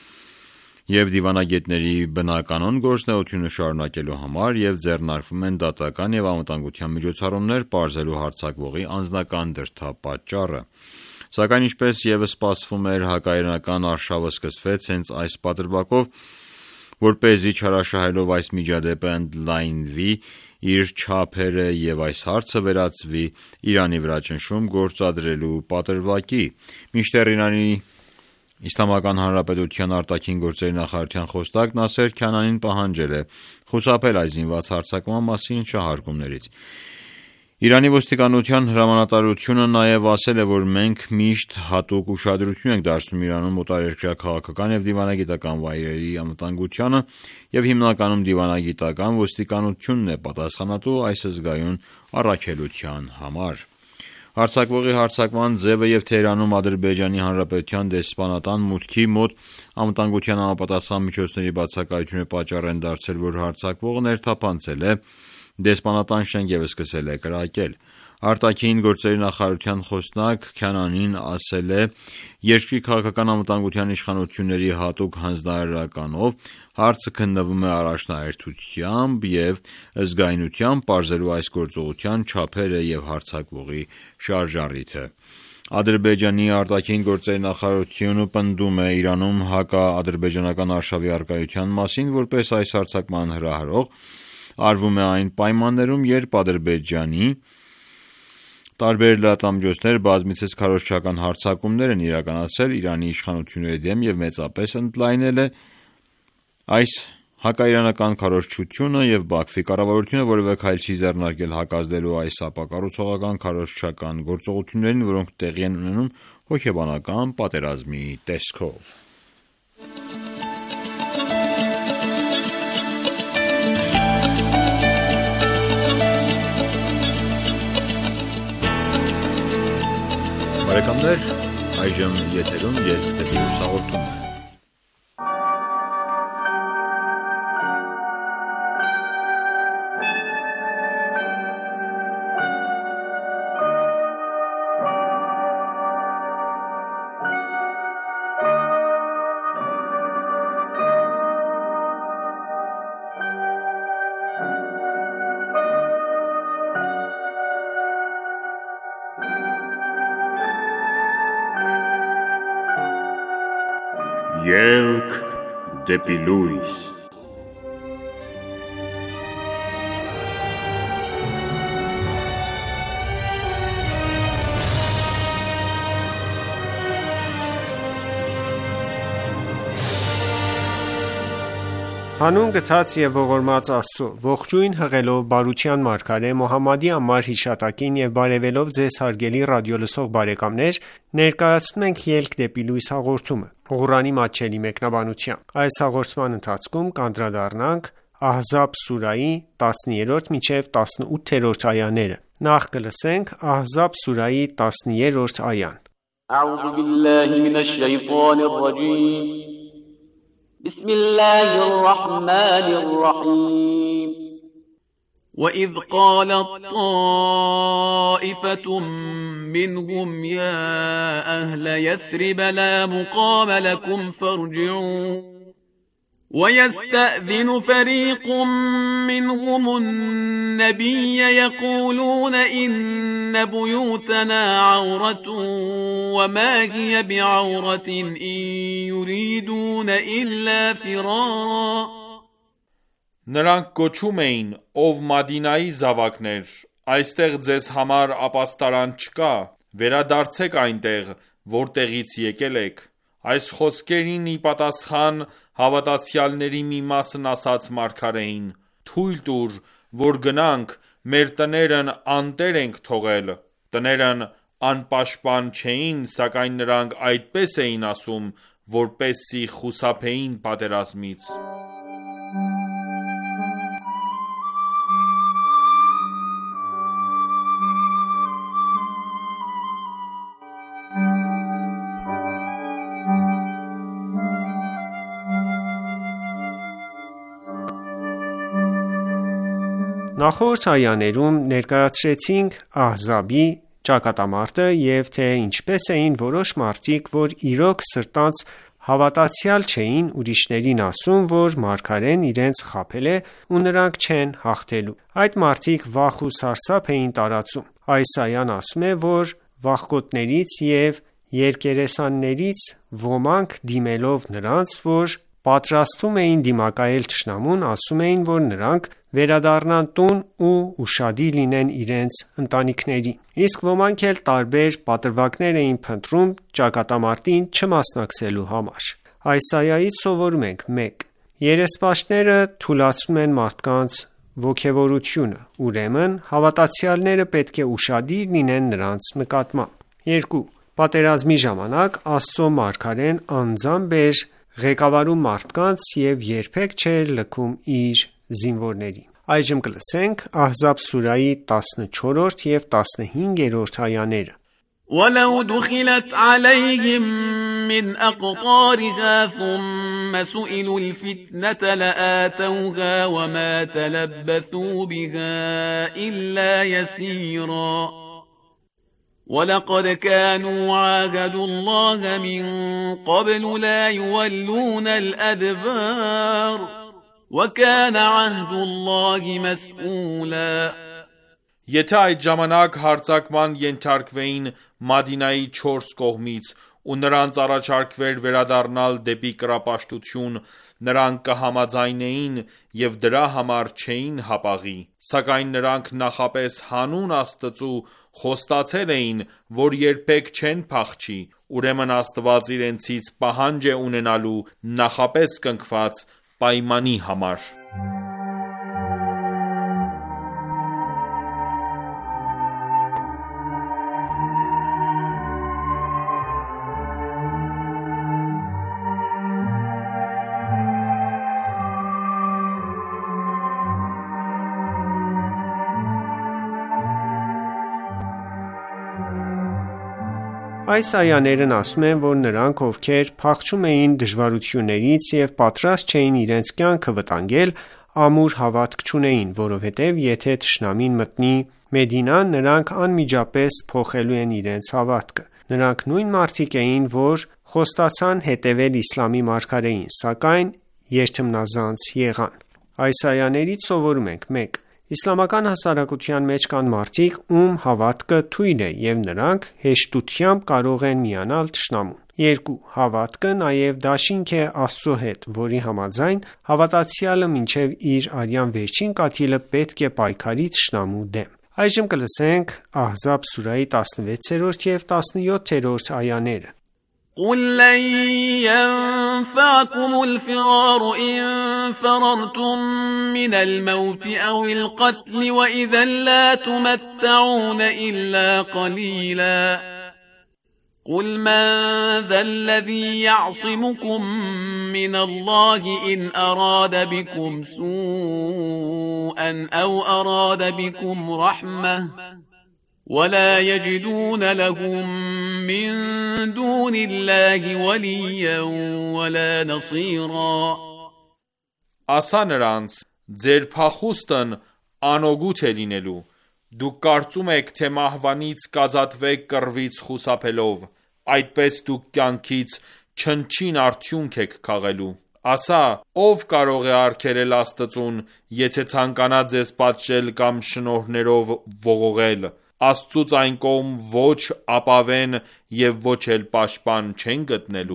[SPEAKER 5] և դիվանագետների բնականոն գործունեությունը շարունակելու համար և ձեռնարկվում են դատական և անվտանգության միջոցառումներ պարզելու հարձակվողի անձնական դրդապատճառը։ Սակայն ինչպես ևս սպասվում էր, հակաիրանական արշավը սկսվեց հենց այս պատրվակով, որպեսզի չարաշահելով այս միջադեպը ընդլայնվի իր չափերը և այս հարցը վերածվի Իրանի վրա ճնշում գործադրելու պատրվակի։ Մինչդեռ Իրանի Իսլամական Հանրապետության արտաքին գործերի նախարարության խոսնակ Նասեր Քանանին պահանջել է խուսափել այս զինված հարձակման մասին շահարկումներից։ Իրանի ոստիկանության հրամանատարությունը նաև ասել է, որ մենք միշտ հատուկ ուշադրություն ենք դարձնում Իրանում օտարերկրյա քաղաքական և դիվանագիտական վայրերի անվտանգությանը և հիմնականում դիվանագիտական ոստիկանությունն է պատասխանատու այս զգայուն առաքելության համար։ Հարձակվողի հարձակման ձևը և Թեհրանում Ադրբեջանի Հանրապետության դեսպանատան մուտքի մոտ անվտանգության համապատասխան միջոցների բացակայությունը պատճառ են դարձել, որ հարձակվողը ներթափանցել է դեսպանատան շենք և սկսել է կրակել։ Արտաքին գործերի նախարարության խոսնակ Քանանին ասել է. «Երկրի քաղաքական անվտանգության իշխանությունների հատուկ հանձնարարականով հարցը քննվում է առաջնահերթությամբ և զգայունությամբ պարզելու այս գործողության չափերը և հարձակվողի շարժառիթը»։ Ադրբեջանի արտաքին գործերի նախարարությունը պնդում է Իրանում հակաադրբեջանական արշավի առկայության մասին, որպես այս հարձակման հրահրող արվում է այն պայմաններում, երբ Ադրբեջանի տարբեր լրատվամիջոցներ բազմիցս քարոզչական հարձակումներ են իրականացրել Իրանի իշխանությունների դեմ և մեծապես ընդլայնել է այս հակաիրանական քարոզչությունը և Բաքվի կառավարությունը որևէ քայլ չի ձեռնարկել հակազդելու այս ապակառուցողական քարոզչական գործողություններին, որոնք տեղի են ունենում հոգեբանական պատերազմի տեսքով։ Բարեկամներ, այժմ եթերում ելք դեպի հաղորդումն է։
[SPEAKER 6] Ելք դեպի լույս։
[SPEAKER 2] Հանուն գթած և ողորմած Աստծո, ողջույն հղելով բարության մարգարե Մոհամմադի անմար հիշատակին և բարևելով ձեզ հարգելի ռադիոլսող բարեկամներ, ներկայացնում ենք «Ելք դեպի լույս» հաղորդումը, Ղուրանի մատչելի մեկնաբանությամբ: Այս հաղորդման ընթացքում կանդրադառնանք Ահզաբ սուրահի 10-18-րդ այաները: Նախ կլսենք Ահզաբ սուրահի 10-րդ այան.
[SPEAKER 3] بسم الله الرحمن الرحيم وإذ قالت طائفة منهم يا أهل يثرب لا مقام لكم فارجعوا ويستأذن فريق منهم النبي يقولون إن بيوتنا عورة وما هي بعورة إن يريدون إلا فرارا
[SPEAKER 1] Նրանք կոչում էին, ով Մադինայի զավակներ, այստեղ ձեզ համար ապաստարան չկա, վերադարձեք այնտեղ, որտեղից եկել եք: Այս խոսքերին ի պատասխան հավատացյալների մի մասն ասաց մարգարեին. Թույլ տուր, որ գնանք, մեր տներն անտեր ենք թողել: Տներն անպաշտպան չէին, սակայն նրանք այդպես էին ասում, որպեսզի խուսափեին պատերազմից:
[SPEAKER 2] Նախորդ այաներում ներկայացրեցինք Ահզաբի ճակատամարտը և թե ինչպես էին որոշ մարդիկ, որ իրոք սրտանց հավատացյալ չէին, ուրիշներին ասում, որ մարգարեն իրենց խաբել է ու նրանք չեն հաղթելու։ Այդ մարդիկ վախ ու սարսափ էին տարածում։ Այս այան ասում է, որ վախկոտներից և երկերեսաններից ոմանք դիմելով նրանց, որ պատրաստվում էին դիմակայել թշնամուն, ասում էին, որ նրանք վերադառնան տուն ու ուշադիր լինեն իրենց ընտանիքներին։ Իսկ ոմանք էլ տարբեր պատրվակներ էին փնտրում ճակատամարտին չմասնակցելու համար։ Այս այայից սովորում ենք. 1. Երեսպաշտները թուլացնում են մարդկանց ոգևորությունը, ուրեմն հավատացյալները պետք է ուշադիր լինեն նրանց նկատմամբ։ 2. Պատերազմի ժամանակ Աստծո մարգարեն անձամբ էր ղեկավարում մարդկանց և երբեք չէր լքում իր զինվորներին։ Այժմ կլսենք Ահզաբ սուրայի 14 և 15-րդ այաները։
[SPEAKER 3] وَلَوْ دُخِلَتْ عَلَيْهِمْ مِنْ أَقْطَارِهَا ثُمَّ سُئِلُوا الْفِتْنَةَ لَآتَوْهَا وَمَا تَلَبَّثُوا بِهَا إِلَّا يَسِيرًا وَلَقَدْ كَانُوا عَاهَدُوا اللَّهَ مِنْ قَبْلُ لَا يُوَلُّونَ الْأَدْبَارَ وَكَانَ عَهْدُ اللَّهِ مَسْئُولًا
[SPEAKER 1] Եթե այդ ժամանակ հարձակման ենթարկվեին Մադինայի 4 կողմից ու նրանց առաջարկվեր վերադառնալ դեպի կռապաշտություն, նրանք կհամաձայնեին և դրա համար չէին հապաղի, սակայն նրանք նախապես հանուն Աստծու խոստացել էին, որ երբեք չեն փախչի, ուրեմն Աստված իրենցից պահանջ է ունենալու նախապես կնքված պայմանի համար։
[SPEAKER 2] Այս այաներն ասում են, որ նրանք, ովքեր փախչում էին դժվարություններից և պատրաստ չէին իրենց կյանքը վտանգել, ամուր հավատք չունեին, որովհետև եթե թշնամին մտնի Մեդինա, նրանք անմիջապես փոխելու են իրենց հավատքը։ Նրանք նույն մարդիկ էին, որ խոստացան հետևել իսլամի մարգարեին, սակայն երթմնազանց եղան։ Այս այաներից սովորում ենք. 1. Իսլամական հասարակության մեջ կան մարդիկ, ում հավատքը թույլ է և նրանք հեշտությամբ կարող են միանալ թշնամուն։ 2. Հավատքը նաև դաշինք է Աստծո հետ, որի համաձայն հավատացյալը մինչև իր արյան վերջին կաթիլը պետք է պայքարի թշնամու դեմ։ Այժմ կլսենք Ահզաբ սուրայի 16 և 17-րդ այաները։
[SPEAKER 3] قُلْ لَنْ يَنْفَعَكُمُ الْفِرَارُ إِنْ فَرَرْتُمْ مِنَ الْمَوْتِ أَوِ الْقَتْلِ وَإِذًا لَا تُمَتَّعُونَ إِلَّا قَلِيلًا قُلْ مَنْ ذَا الَّذِي يَعْصِمُكُمْ مِنَ اللَّهِ إِنْ أَرَادَ بِكُمْ سُوءًا أَوْ أَرَادَ بِكُمْ رَحْمَةً وَلَا يَجِدُونَ لَهُم مِّن دُونِ اللَّهِ وَلِيًّا وَلَا نَصِيرًا
[SPEAKER 1] Ասա նրանց. ձեր փախուստն անօգուտ է լինելու, դուք կարծում եք, թե մահվանից կազատվեք կռվից խուսափելով, այդպես դուք կյանքից չնչին արդյունք եք քաղելու։ Ասա, ով կարող է արգելել Աստծուն, եթե ցանկանա ձեզ պատժել կամ շնորհներով ողողել, Աստծուց այն կողմ ոչ ապավեն և ոչ էլ պաշտպան չեն գտնելու։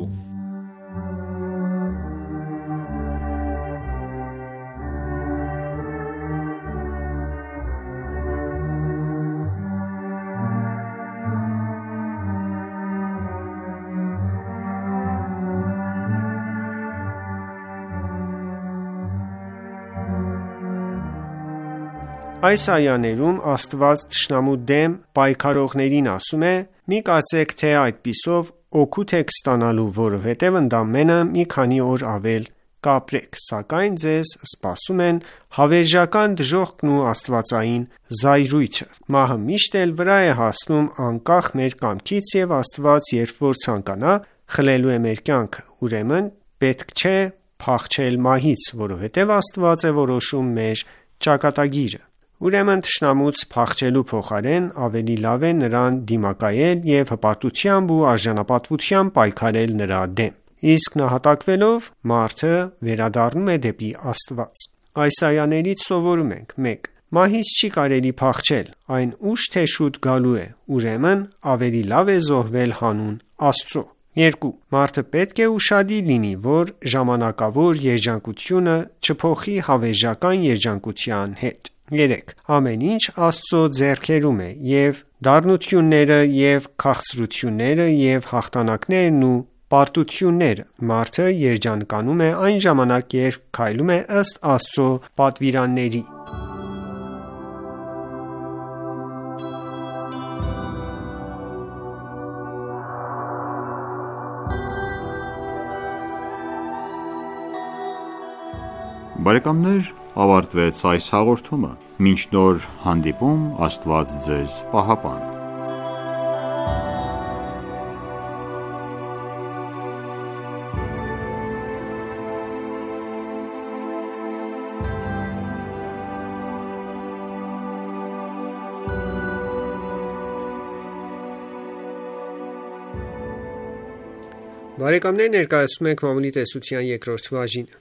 [SPEAKER 2] Այս այաներում Աստված թշնամու դեմ պայքարողներին ասում է. մի կարծեք, թե այդպիսով օգուտ եք ստանալու, որովհետև ընդամենը մի քանի օր ավել կապրեք, սակայն ձեզ սպասում են հավերժական դժոխքն ու աստվածային զայրույթը։ Մահը միշտ էլ վրա է հասնում անկախ մեր կամքից և Աստված երբ որ ցանկանա, խլելու է մեր կյանքը, ուրեմն պետք չէ փախչել մահից, որովհետև Աստված է որոշում մեր ճակատագիրը։ Ուրեմն թշնամուց փախչելու փոխարեն ավելի լավ է նրան դիմակայել և հպարտությամբ ու արժանապատվությամբ պայքարել նրա դեմ։ Իսկ նահատակվելով մարդը վերադառնում է դեպի Աստված։ Այս այաներից սովորում ենք. 1. Մահից չի կարելի փախչել, այն ուշ թե շուտ գալու է, ուրեմն ավելի լավ է զոհվել հանուն Աստծո։ 2. Մարդը պետք է ուշադիր լինի, որ ժամանակավոր երջանկությունը չփոխի հավերժական երջանկության հետ։ 3. Ամեն ինչ Աստծո ձեռքերում է, և դառնությունները, և քաղցրությունները, և հաղթանակներն ու պարտությունները։ Մարդը երջանկանում է այն ժամանակ, երբ քայլում է ըստ Աստծո պատվիրանների։
[SPEAKER 5] Բարեկամներ, ավարտվեց այս հաղորդումը։ Մինչ նոր հանդիպում, Աստված ձեզ պահապան։
[SPEAKER 2] Բարեկամներ, ներկայացնում ենք Մամուլի տեսության երկրորդ բաժինը։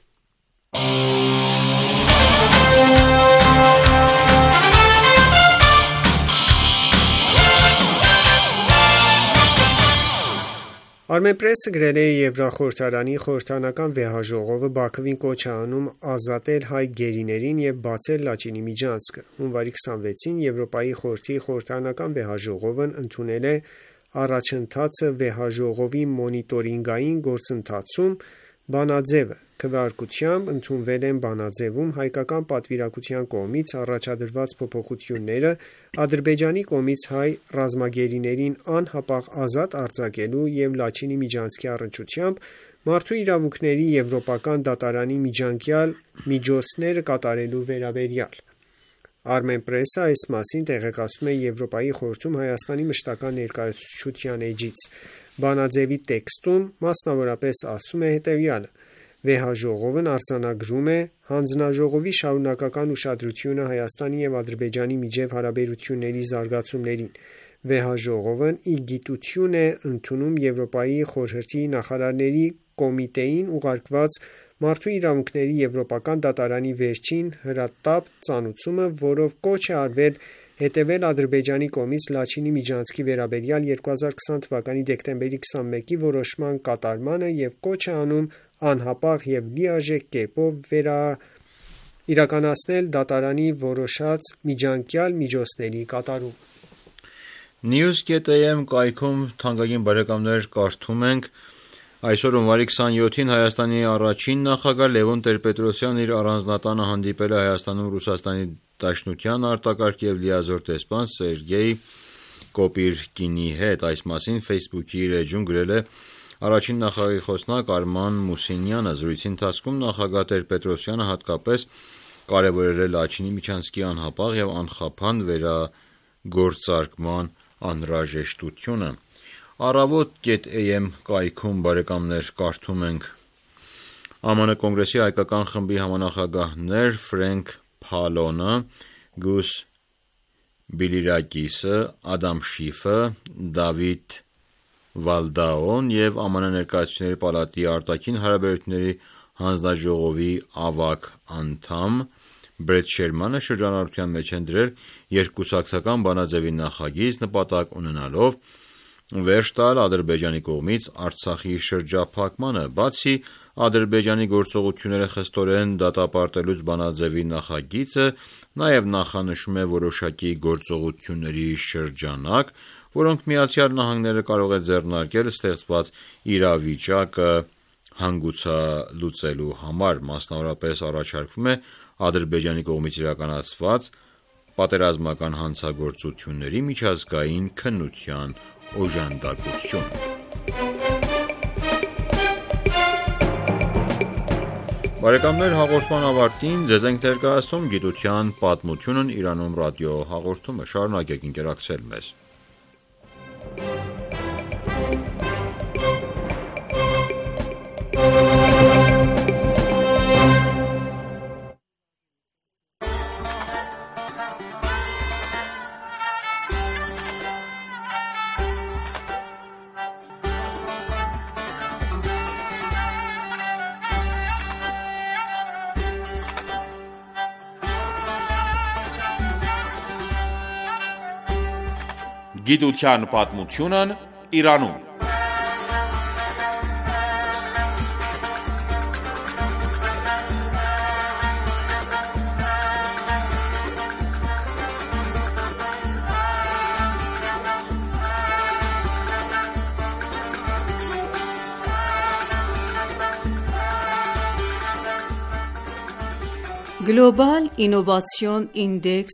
[SPEAKER 2] Armenpress-ը գրել է Եվրախորհրդարանի խորհրդարանական վեհաժողովը Բաքվին կոչ է անում ազատել հայ գերիներին և բացել Լաչինի միջանցքը։ Հունվարի 26-ին Եվրոպայի խորհրդի խորհրդարանական վեհաժողովն ընդունել է առաջընթացը վեհաժողովի մոնիտորինգային գործընթացում բանաձևը։ Քվեարկությամբ ընդունվել են բանաձևում հայկական պատվիրակության կողմից առաջադրված փոփոխությունները Ադրբեջանի կողմից հայ ռազմագերիներին անհապաղ ազատ արձակելու և Լաչինի միջանցքի առնչությամբ մարդու իրավունքների եվրոպական դատարանի միջանկյալ միջոցները կատարելու վերաբերյալ։ Armenpress-ը այս մասին տեղեկացնում է Եվրոպայի խորհրդում Հայաստանի մշտական ներկայացուցչության էջից։ Բանաձևի տեքստում մասնավորապես ասվում է հետևյալը. Վեհաժողովն արձանագրում է հանձնաժողովի շարունակական ուշադրությունը Հայաստանի և Ադրբեջանի միջև հարաբերությունների զարգացումներին։ Վեհաժողովն ի գիտություն է ընդունում Եվրոպայի խորհրդի նախարարների կոմիտեին ուղարկված Մարդու իրավունքների եվրոպական դատարանի վերջին հրատապ ծանուցումը, որով կոչ է արվել հետևել Ադրբեջանի կողմից Լաչինի միջանցքի վերաբերյալ 2020 թվականի դեկտեմբերի 21-ի որոշման կատարմանը և կոչ է անում անհապաղ և լիարժեք կերպով իրականացնել դատարանի որոշած միջանկյալ միջոցների կատարում։
[SPEAKER 5] News.am կայքում թանկագին բարեկամներ կարդում ենք. Այսօր հունվարի 27-ին Հայաստանի առաջին նախագահ Լևոն Տեր-Պետրոսյանն իր առանձնատանը հանդիպել է Հայաստանում Ռուսաստանի Դաշնության արտակարգ և լիազոր դեսպան Սերգեյ Կոպիրկինի հետ։ Այս մասին Facebook-ի իր էջում գրել է առաջին նախագահի խոսնակ Արման Մուսինյանը։ Զրույցի ընթացքում նախագահ Տեր-Պետրոսյանը հատկապես կարևորել է Լաչինի միջանցքի անհապաղ և անխափան վերագործարկման անհրաժեշտությունը։ Առավոտ.am կայքում բարեկամներ կարդում ենք. ԱՄՆ կոնգրեսի հայկական խմբի համանախագահներ Ֆրենք Փալոնը, Գուս Բիլիրակիսը, Ադամ Շիֆը, Դավիթ Վալդաոն և ԱՄՆ Ներկայացուցիչների պալատի արտաքին հարաբերությունների հանձնաժողովի ավագ անդամ Բրեդ Շերմանը շրջանառության մեջ են դրել երկկուսակցական բանաձևի նախագիծ նպատակ ունենալով վերջ տալ Ադրբեջանի կողմից Արցախի շրջափակմանը։ Բացի Ադրբեջանի գործողությունները խստորեն դատապարտելուց բանաձևի նախագիծը նաև նախանշում է որոշակի գործողությունների շրջանակ, որոնք ԱՄՆ-ը կարող է ձեռնարկել ստեղծված իրավիճակը հանգուցալուծելու համար։ Մասնավորապես առաջարկվում է Ադրբեջանի կողմից իրականացված պատերազմական հանցագործությունների միջազգային քննության օժանդակություն։ Բարեկամներ, հաղորդման ավարտին ձեզ ենք ներկայացնում գիտության պատմությունն Իրանում ռադիո հաղորդումը։ Շարունակեք ընկերակցել մեզ։
[SPEAKER 1] Գիտության պատմությունն Իրանում։
[SPEAKER 7] Գլոբալ ինովացիոն ինդեքս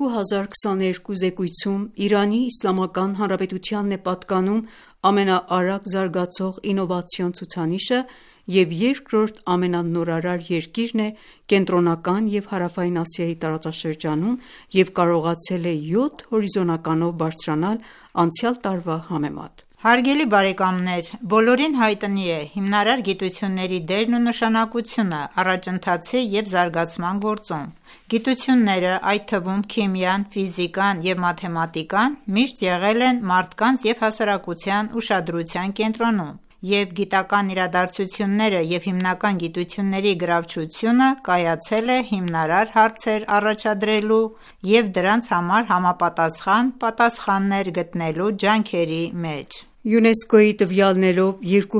[SPEAKER 7] 2022 զեկույցում Իրանի Իսլամական Հանրապետությանն է պատկանում ամենաարագ զարգացող ինովացիոն ցուցանիշը և երկրորդ ամենանորարար երկիրն է Կենտրոնական և Հարավային Ասիայի տարածաշրջանում և կարողացել է 7 հորիզոնականով բարձրանալ անցյալ տարվա համեմատ։
[SPEAKER 8] Հարգելի բարեկամներ, բոլորին հայտնի է հիմնարար գիտությունների դերն ու նշանակությունը առաջընթացի և զարգացման գործում։ Գիտությունները, այդ թվում քիմիան, ֆիզիկան և մաթեմատիկան, միշտ եղել են մարդկանց և հասարակության ուշադրության կենտրոնում, և գիտական իրադարձությունները և հիմնական գիտությունների գրավչությունը կայացել է հիմնարար հարցեր առաջադրելու և դրանց համար համապատասխան պատասխաններ գտնելու ջանքերի մեջ։
[SPEAKER 7] ՅՈՒՆԵՍԿՕ-ի տվյալներով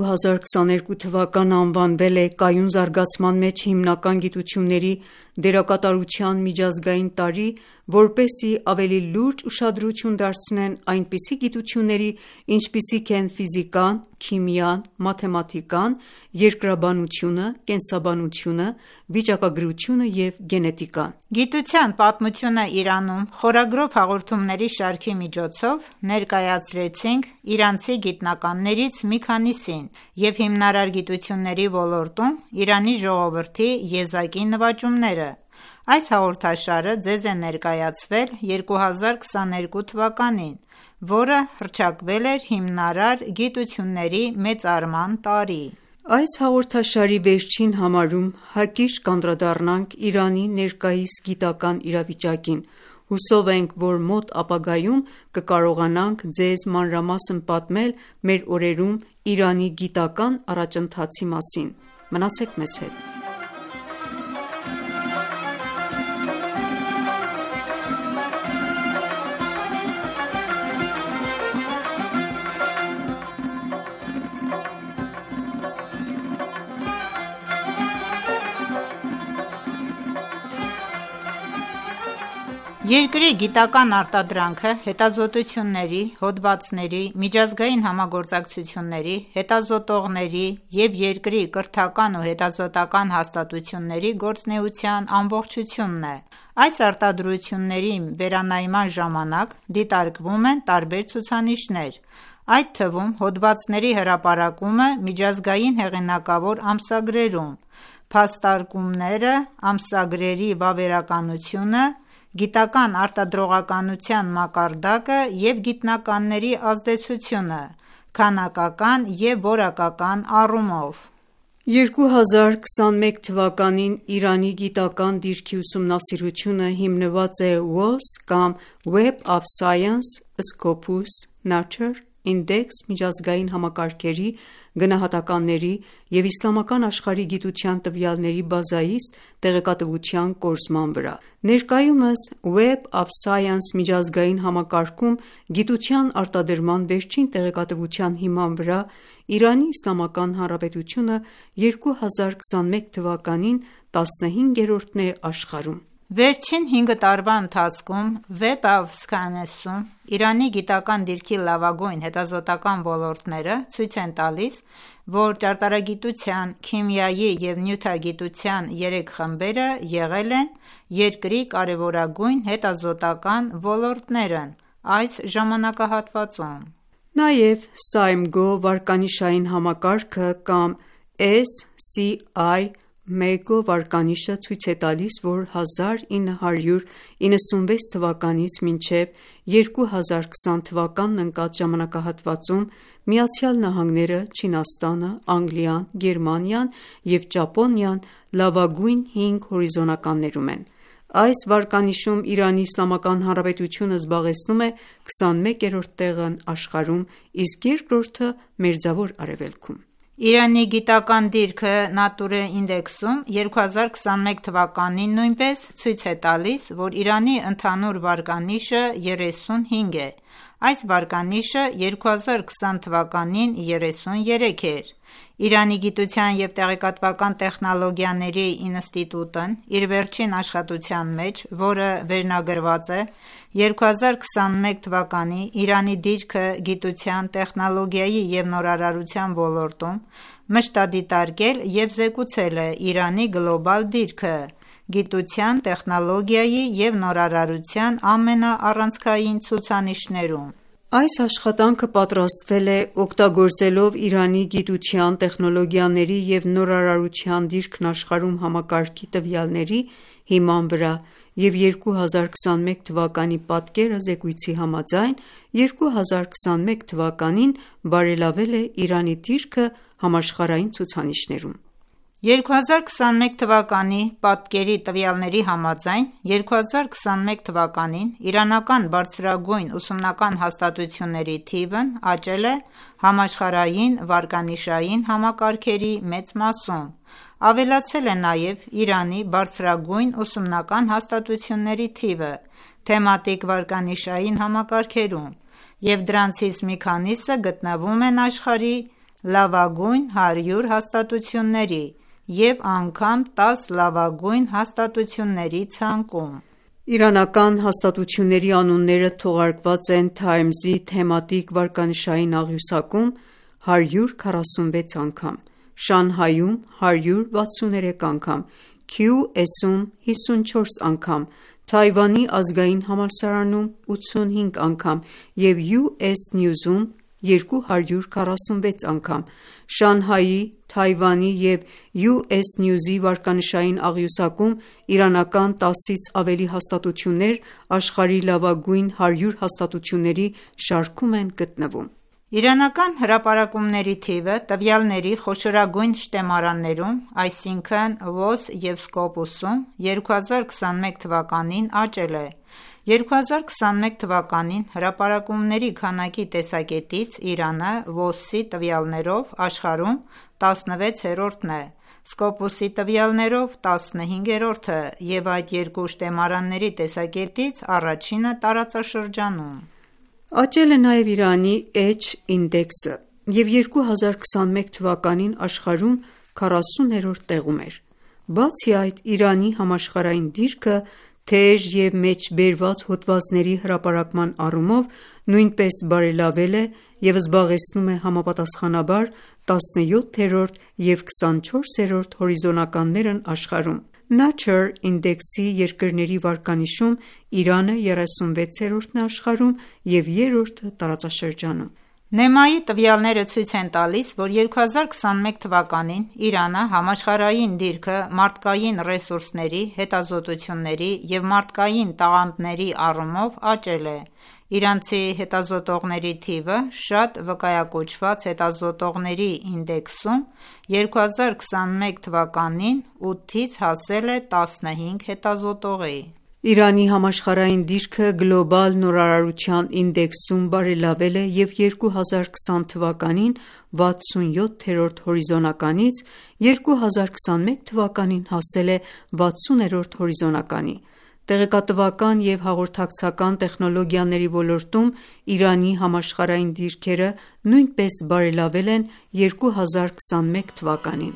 [SPEAKER 7] 2022 թվականը անվանվել է կայուն զարգացման մեջ հիմնական գիտությունների դերակատարության միջազգային տարի, որպեսզի ավելի լուրջ ուշադրություն դարձնեն այնպիսի գիտությունների, ինչպիսիք են ֆիզիկան, քիմիան, մաթեմատիկան, երկրաբանությունը, կենսաբանությունը, վիճակագրությունը և գենետիկան։
[SPEAKER 8] Գիտության պատմությունը Իրանում խորագրով հաղորդումների շարքի միջոցով ներկայացրեցինք իրանցի գիտնականներից մի քանիսին և հիմնարար գիտությունների ոլորտում Իրանի ժողովրդի եզակի նվաճումները։ Այս հաղորդաշարը ձեզ է ներկայացվել 2022 թվականին, որը հռչակվել էր հիմնարար գիտությունների մեծարման տարի։
[SPEAKER 7] Այս հաղորդաշարի վերջին համարում հակիրճ կանդրադառնանք Իրանի ներկայիս գիտական իրավիճակին։ Հուսով ենք, որ մոտ ապագայում կկարողանանք ձեզ մանրամասն պատմել մեր օրերում Իրանի գիտական առաջընթացի մասին։ Մնացեք մեզ հետ։
[SPEAKER 8] Երկրի գիտական արտադրանքը հետազոտությունների, հոդվածների, միջազգային համագործակցությունների, հետազոտողների և երկրի կրթական ու հետազոտական հաստատությունների գործունեության ամբողջությունն է։ Այս արտադրությունների վերանայման ժամանակ դիտարկվում են տարբեր ցուցանիշներ, այդ թվում հոդվածների հրապարակումը միջազգային հեղինակավոր ամսագրերում, փաստարկումները, ամսագրերի վավերականությունը, գիտական արտադրողականության մակարդակը և գիտնականների ազդեցությունը, քանակական և որակական առումով։
[SPEAKER 7] 2021 թվականին Իրանի գիտական դիրքի ուսումնասիրությունը հիմնված է WOS կամ Web of Science, Scopus, Nature, Index միջազգային համակարգերի, գնահատականների և իսլամական աշխարհի գիտության տվյալների բազայից տեղեկատվության կորզման վրա։ Ներկայումս Web of Science միջազգային համակարգում գիտության արտադրման վերջին տեղեկատվության հիման վրա Իրանի Իսլամական Հանրապետությունը 2021 թվականին 15-րդն է աշխարհում։
[SPEAKER 8] Վերջին 5 տարվա ընթացքում Web of Science-ում Իրանի գիտական դիրքի լավագույն հետազոտական ոլորտները ցույց են տալիս, որ ճարտարագիտության, քիմիայի և նյութագիտության 3 խմբերը եղել են երկրի կարևորագույն հետազոտական ոլորտներն այս ժամանակահատվածում։
[SPEAKER 7] Նաև Scienco վարկանիշային համակարգը կամ SCI-1 վարկանիշը ցույց է տալիս, որ 1996 թվականից մինչև 2020 թվականն ընկած ժամանակահատվածում ԱՄՆ-ը, Չինաստանը, Անգլիան, Գերմանիան և Ճապոնիան լավագույն 5 հորիզոնականներում են։ Այս վարկանիշում Իրանի Իսլամական Հանրապետությունը զբաղեցնում է 21-րդ տեղն աշխարհում, իսկ երկրորդը Մերձավոր Արևելքում։
[SPEAKER 8] Իրանի գիտական դիրքը Nature Index-ում 2021 թվականին նույնպես ցույց է տալիս, որ Իրանի ընդհանուր վարկանիշը 35 է։ Այս վարկանիշը 2020 թվականին 33 էր։ Իրանի գիտության և տեղեկատվական տեխնոլոգիաների ինստիտուտն իր վերջին աշխատության մեջ, որը վերնագրված է «2021 թվականի Իրանի դիրքը գիտության, տեխնոլոգիայի և նորարարության ոլորտում», մշտադիտարկել և զեկուցել է Իրանի գլոբալ դիրքը գիտության, տեխնոլոգիայի և նորարարության ամենաառանցքային ցուցանիշներում։
[SPEAKER 7] Այս աշխատանքը պատրաստվել է օգտագործելով Իրանի գիտության, տեխնոլոգիաների և նորարարության դիրքն աշխարհում համակարգի տվյալների հիման վրա և 2021 թվականի պատկերը զեկույցի համաձայն 2021 թվականին բարելավել է Իրանի դիրքը համաշխարհային ցուցանիշներում։
[SPEAKER 8] 2021 թվականի պատկերի տվյալների համաձայն 2021 թվականին իրանական բարձրագույն ուսումնական հաստատությունների թիվն աճել է համաշխարհային վարկանիշային համակարգերի մեծ մասում, ավելացել է նաև Իրանի բարձրագույն ուսումնական հաստատությունների թիվը թեմատիկ վարկանիշային համակարգերում և դրանցից մի քանիսը գտնվում են աշխարհի լավագույն 100 հաստատությունների և անգամ 10 լավագույն հաստատությունների ցանկում։
[SPEAKER 7] Իրանական հաստատությունների անունները թողարկված են Times-ի թեմատիկ վարկանիշային աղյուսակում 146 անգամ, Շանհայում 163 անգամ, QS-ում 54 անգամ, Թայվանի ազգային համալսարանում 85 անգամ և US News-ում 246 անգամ։ Շանհայի, Թայվանի և US News-ի վարկանիշային աղյուսակում իրանական 10-ից ավելի հաստատություններ աշխարհի լավագույն 100 հաստատությունների շարքում են գտնվում։
[SPEAKER 8] Իրանական հրապարակումների թիվը տվյալների խոշորագույն շտեմարաններում, այսինքն WOS և Scopus-ում 2021 թվականին աճել է։ 2021 թվականին հրապարակումների քանակի տեսակետից Իրանը WOS-ի տվյալներով աշխարհում 16-րդն է, Scopus-ի տվյալներով 15-րդը և այդ երկու շտեմարանների տեսակետից առաջինը տարածաշրջանում։
[SPEAKER 7] Աճել է նաև Իրանի Edge ինդեքսը և 2021 թվականին աշխարհում 40-րդ տեղում էր։ Բացի այդ, Իրանի համաշխարհային դիրքը թեժ և մեջբերված հոդվածների հրապարակման առումով նույնպես բարելավել է և զբաղեցնում է համապատասխանաբար 17-րդ և 24-րդ հորիզոնականներն աշխարհում։ Nature ինդեքսի երկրների վարկանիշում Իրանը 36-րդն է աշխարհում և 3-րդը տարածաշրջանում։
[SPEAKER 8] NEMA-ի տվյալները ցույց են տալիս, որ 2021 թվականին Իրանը համաշխարհային դիրքը մարդկային ռեսուրսների, հետազոտությունների և մարդկային տաղանդների առումով աճել է։ Իրանցի հետազոտողների թիվը շատ վկայակոչված հետազոտողների ինդեքսում 2021 թվականին 8-ից հասել է 15 հետազոտողի։
[SPEAKER 7] Իրանի համաշխարհային դիրքը գլոբալ նորարարության ինդեքսում բարելավել է և 2020 թվականին 67-րդ հորիզոնականից 2021 թվականին հասել է 60-րդ հորիզոնականի։ Տեղեկատվական և հաղորդակցական տեխնոլոգիաների ոլորտում Իրանի համաշխարհային դիրքերը նույնպես բարելավել են 2021 թվականին։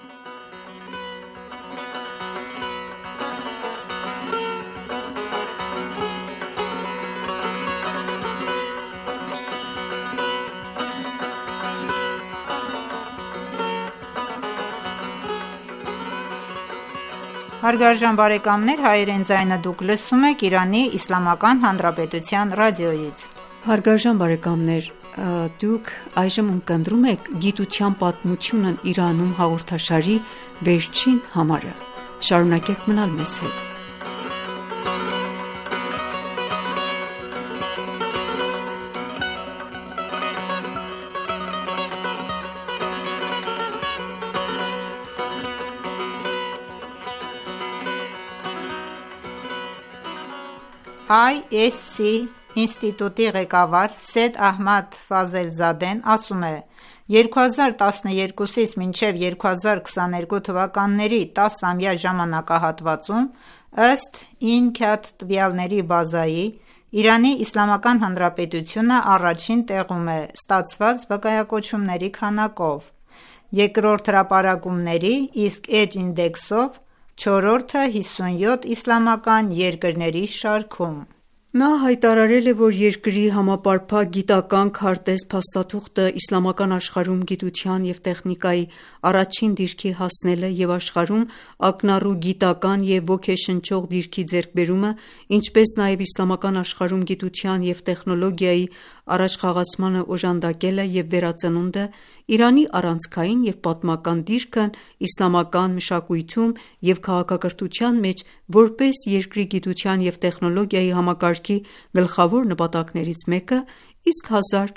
[SPEAKER 8] Հարգարժան բարեկամներ, հայերեն ձայնը դուք լսում եք Իրանի Իսլամական Հանրապետության ռադիոյից։
[SPEAKER 7] Հարգարժան բարեկամներ, դուք այժմ ունկնդրում եք «Գիտության պատմությունն Իրանում» հաղորդաշարի վերջին համարը։ Շարունակեք մնալ մեզ հետ։
[SPEAKER 8] ISC ինստիտուտի ղեկավար Սեյեդ Ահմադ Ֆազելզադեն ասում է. 2012-ից մինչև 2022 թվականների 10-ամյա ժամանակահատվածում ըստ INCAT տվյալների բազայի Իրանի Իսլամական Հանրապետությունը առաջին տեղում է ստացված վկայակոչումների քանակով, երկրորդ հրապարակումների, իսկ Edge ինդեքսով 4-րդը 57 իսլամական երկրների շարքում։
[SPEAKER 7] Նա հայտարարել է, որ երկրի համապարփակ գիտական քարտեզ փաստաթուղթը իսլամական աշխարհում գիտության և տեխնիկայի առաջին դիրքի հասնելը և աշխարհում ակնառու գիտական և ոգեշնչող դիրքի ձեռքբերումը, ինչպես նաև իսլամական աշխարհում գիտության և տեխնոլոգիայի առաջխաղացմանը օժանդակելը և վերածնունդը, Իրանի առանցքային և պատմական դիրքն իսլամական մշակույթում և քաղաքակրթության մեջ որպես երկրի գիտության և տեխնոլոգիայի համակարգի գլխավոր նպատակներից մեկը, իսկ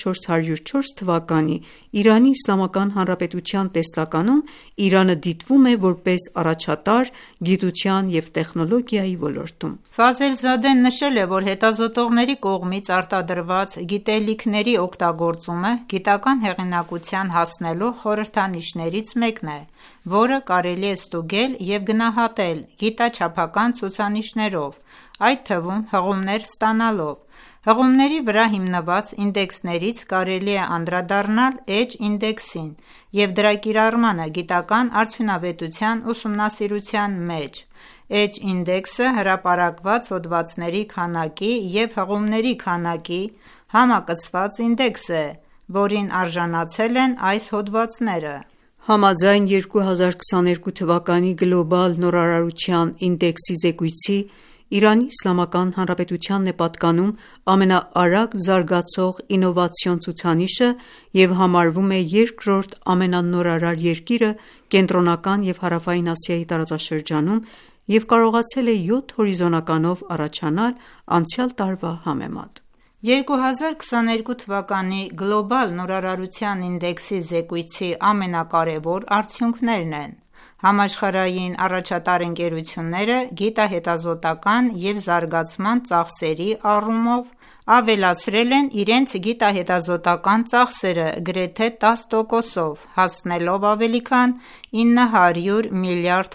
[SPEAKER 7] 1404 թվականի Իրանի Իսլամական Հանրապետության տեսլականում Իրանը դիտվում է որպես առաջատար գիտության և տեխնոլոգիայի ոլորտում։
[SPEAKER 8] Ֆազելզադեն նշել է, որ հետազոտողների կողմից արտադրված գիտելիքների օգտագործումը գիտական հեղինակության հասնելու խորհրդանիշներից մեկն է, որը կարելի է ստուգել և գնահատել գիտաչափական ցուցանիշներով, այդ թվում հղումներ ստանալով։ Հղումների վրա հիմնված ինդեքսներից կարելի է անդրադառնալ Edge ինդեքսին և դրա կիրառմանը գիտական արդյունավետության ուսումնասիրության մեջ։ Edge ինդեքսը հրապարակված հոդվածների քանակի և հղումների քանակի համակցված ինդեքս է, որին արժանացել են այս հոդվածները։
[SPEAKER 7] Համաձայն 2022 թվականի գլոբալ նորարարության ինդեքսի զեկույցի, Իրանի Իսլամական Հանրապետությանն է պատկանում ամենաարագ զարգացող ինովացիոն ցուցանիշը և համարվում է երկրորդ ամենանորարար երկիրը Կենտրոնական և Հարավային Ասիայի տարածաշրջանում և կարողացել է 7 հորիզոնականով առաջանալ անցյալ տարվա համեմատ։
[SPEAKER 8] 2022 թվականի գլոբալ նորարարության ինդեքսի զեկույցի ամենակարևոր արդյունքներն են. Համաշխարհային առաջատար ընկերությունները գիտահետազոտական և զարգացման ծախսերի առումով ավելացրել են իրենց գիտահետազոտական ծախսերը գրեթե 10%-ով, հասնելով ավելի քան $900 միլիարդ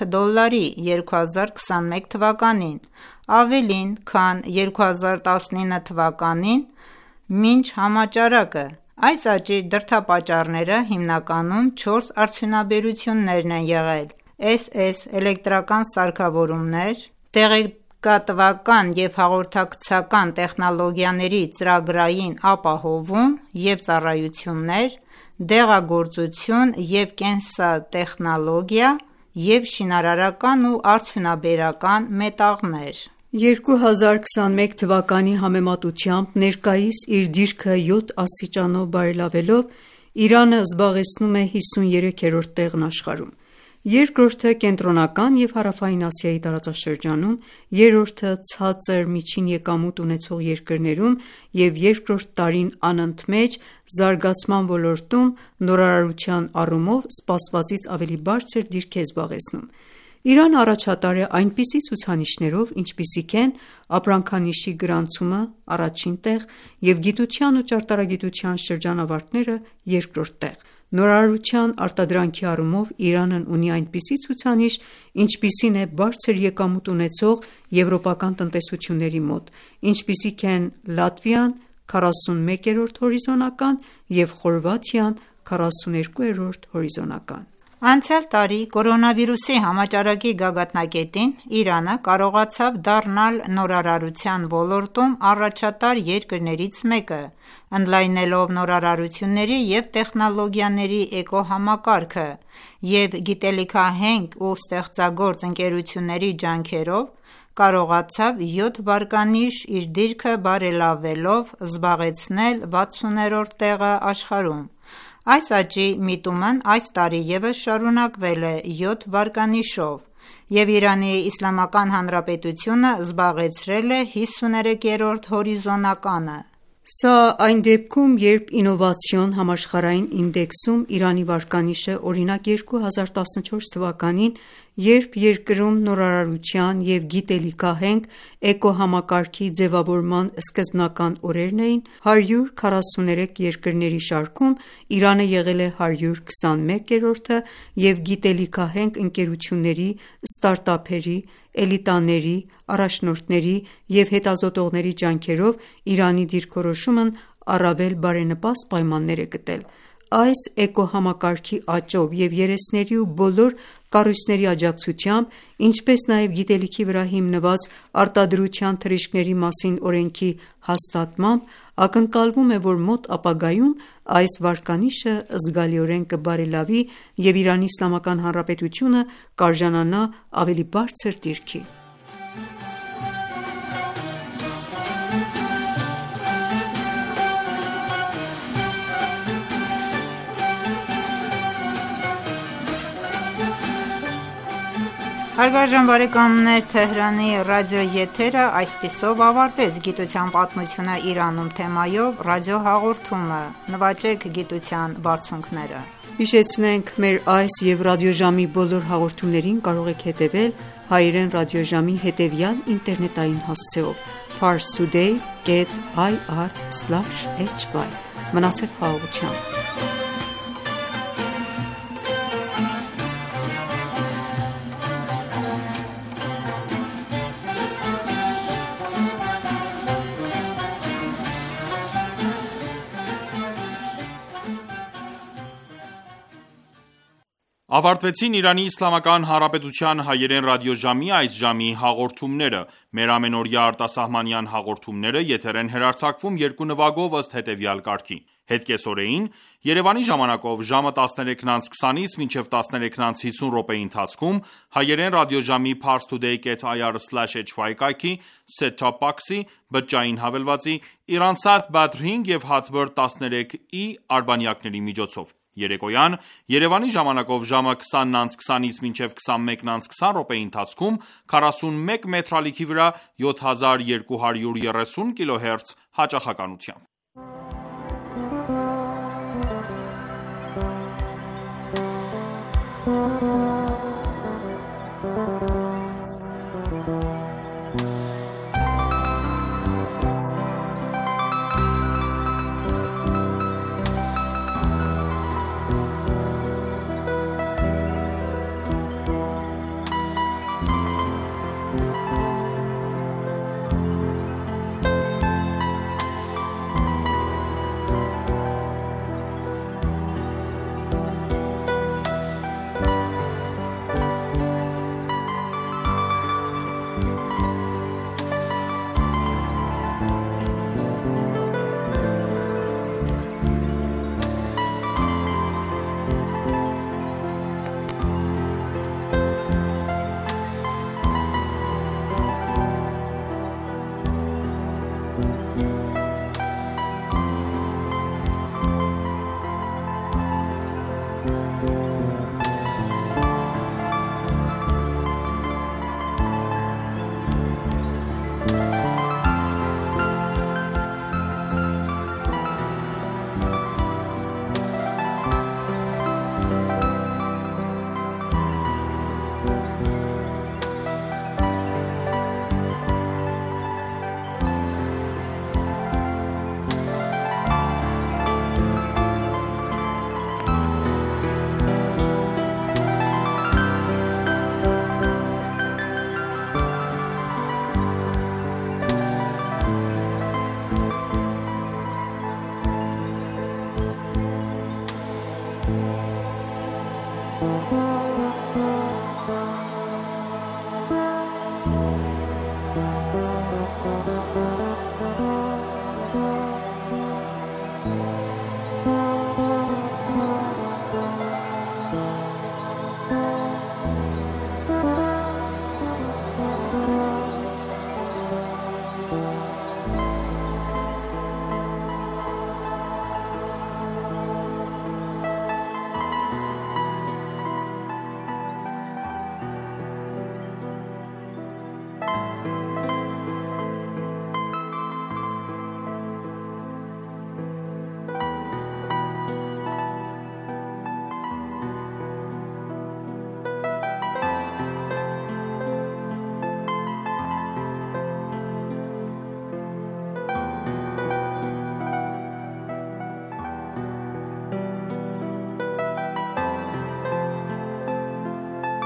[SPEAKER 8] 2021 թվականին, ավելին, քան 2019 թվականին մինչ համաճարակը։ Այս աճի դրդապատճառները հիմնականում 4 արդյունաբերություններն են եղել՝ SS էլեկտրական սարքավորումներ, տեղեկատվական և հաղորդակցական տեխնոլոգիաների ծրագրային ապահովում և ծառայություններ, դեղագործություն և կենսատեխնոլոգիա և շինարարական ու արդյունաբերական մետաղներ։
[SPEAKER 7] 2021 թվականի համեմատությամբ ներկայիս իր դիրքը 7 աստիճանով բարելավելով Իրանը զբաղեցնում է 53-րդ տեղն աշխարհում, երկրորդը Կենտրոնական և Հարավային Ասիայի տարածաշրջանում, երրորդը ցածր միջին եկամուտ ունեցող երկրներում և երկրորդ տարին անընդմեջ զարգացման ոլորտում նորարարության առումով սպասվածից ավելի բարձր դիրք է զբաղեցնում։ Իրանը առաջատար է այնպիսի ցուցանիշներով, ինչպիսիք են ապրանքանիշի գրանցումը առաջին տեղ և գիտության ու ճարտարագիտության շրջանավարտները երկրորդ տեղ։ Նորարարության արտադրանքի առումով Իրանն ունի այնպիսի ցուցանիշ, ինչպիսին է բարձր եկամուտ ունեցող եվրոպական տնտեսությունների մոտ, ինչպիսիք են Լատվիան 41-րդ հորիզոնական և Խորվաթիան 42-րդ հորիզոնական։
[SPEAKER 8] Անցյալ տարի կորոնավիրուսի համաճարակի գագաթնակետին Իրանը կարողացավ դառնալ նորարարության ոլորտում առաջատար երկրներից մեկը, ընդլայնելով նորարարությունների և տեխնոլոգիաների էկոհամակարգը և գիտելիքահենք ու ստեղծագործ ընկերությունների ջանքերով կարողացավ 7 վայրկյանիշ իր դիրքը բարելավելով զբաղեցնել 60-րդ տեղը աշխարհում։ Այս աճի միտումն այս տարի ևս շարունակվել է 7 վայրկյանիշով, և Իրանի Իսլամական Հանրապետությունը զբաղեցրել է 53-րդ հորիզոնականը։
[SPEAKER 7] Սա այն դեպքում, երբ ինովացիոն համաշխարհային ինդեքսում Իրանի վարկանիշը, օրինակ 2014 թվականին, երբ երկրում նորարարության և գիտելիքահենք էկոհամակարգի ձևավորման սկզբնական օրերն էին, 143 երկրների շարքում Իրանը եղել է 121-րդը և գիտելիքահենք ընկերությունների, ստարտափերի, էլիտաների, առաջնորդների և հետազոտողների ջանքերով Իրանի դիրքորոշումն առավել բարենպաստ պայմաններ է գտել: Այս էկոհամակարգի աճով և երեսների ու բոլոր կառույցների աջակցությամբ, ինչպես նաև գիտելիքի վրա հիմնված արտադրության թռիչքների մասին օրենքի հաստատմամբ, ակնկալվում է, որ մոտ ապագայում այս վարկանիշը զգալիորեն կբարելավի և ԻԻՀ-ն կարժանանա ավելի բարձր դիրքի:
[SPEAKER 8] Հարգարժան բարեկամներ, Թեհրանի ռադիո եթերը այսպիսով ավարտեց «Գիտության պատմությունը Իրանում» թեմայով ռադիոհաղորդումը: Նվաճեք գիտության բարձունքները:
[SPEAKER 7] Հիշեցնենք մեր այս և ռադիոժամի բոլոր հաղորդումներին կարող եք հետևել հայերեն ռադիոժամի հետևյալ ինտերնետային հասցեով՝ parstoday.ir/hy: Մնացեք խաղաղությամբ:
[SPEAKER 1] Ավարտվեցին ԻԻՀ հայերեն ռադիոժամի այս ժամի հաղորդումները: Մեր ամենօրյա արտասահմանյան հաղորդումները եթեր են հեռարձակվում երկու նվագով ըստ հետևյալ կարգի: Հետկեսօրեին Երևանի ժամանակով ժամը 13:20-ից մինչև 13:50 րոպեի ընթացքում հայերեն ռադիոժամի parstoday.ir/hy կայքի, set-top box-ի, բջջային հավելվածի, Iransat Badr 5 և Hotbird 13i արբանյակների միջոցով: Երեկոյան Երևանի ժամանակով ժամը 20:20-ից մինչև 21:20 րոպեի ընթացքում 41 մետրալիքի վրա 7230 kHz հաճախականությամբ: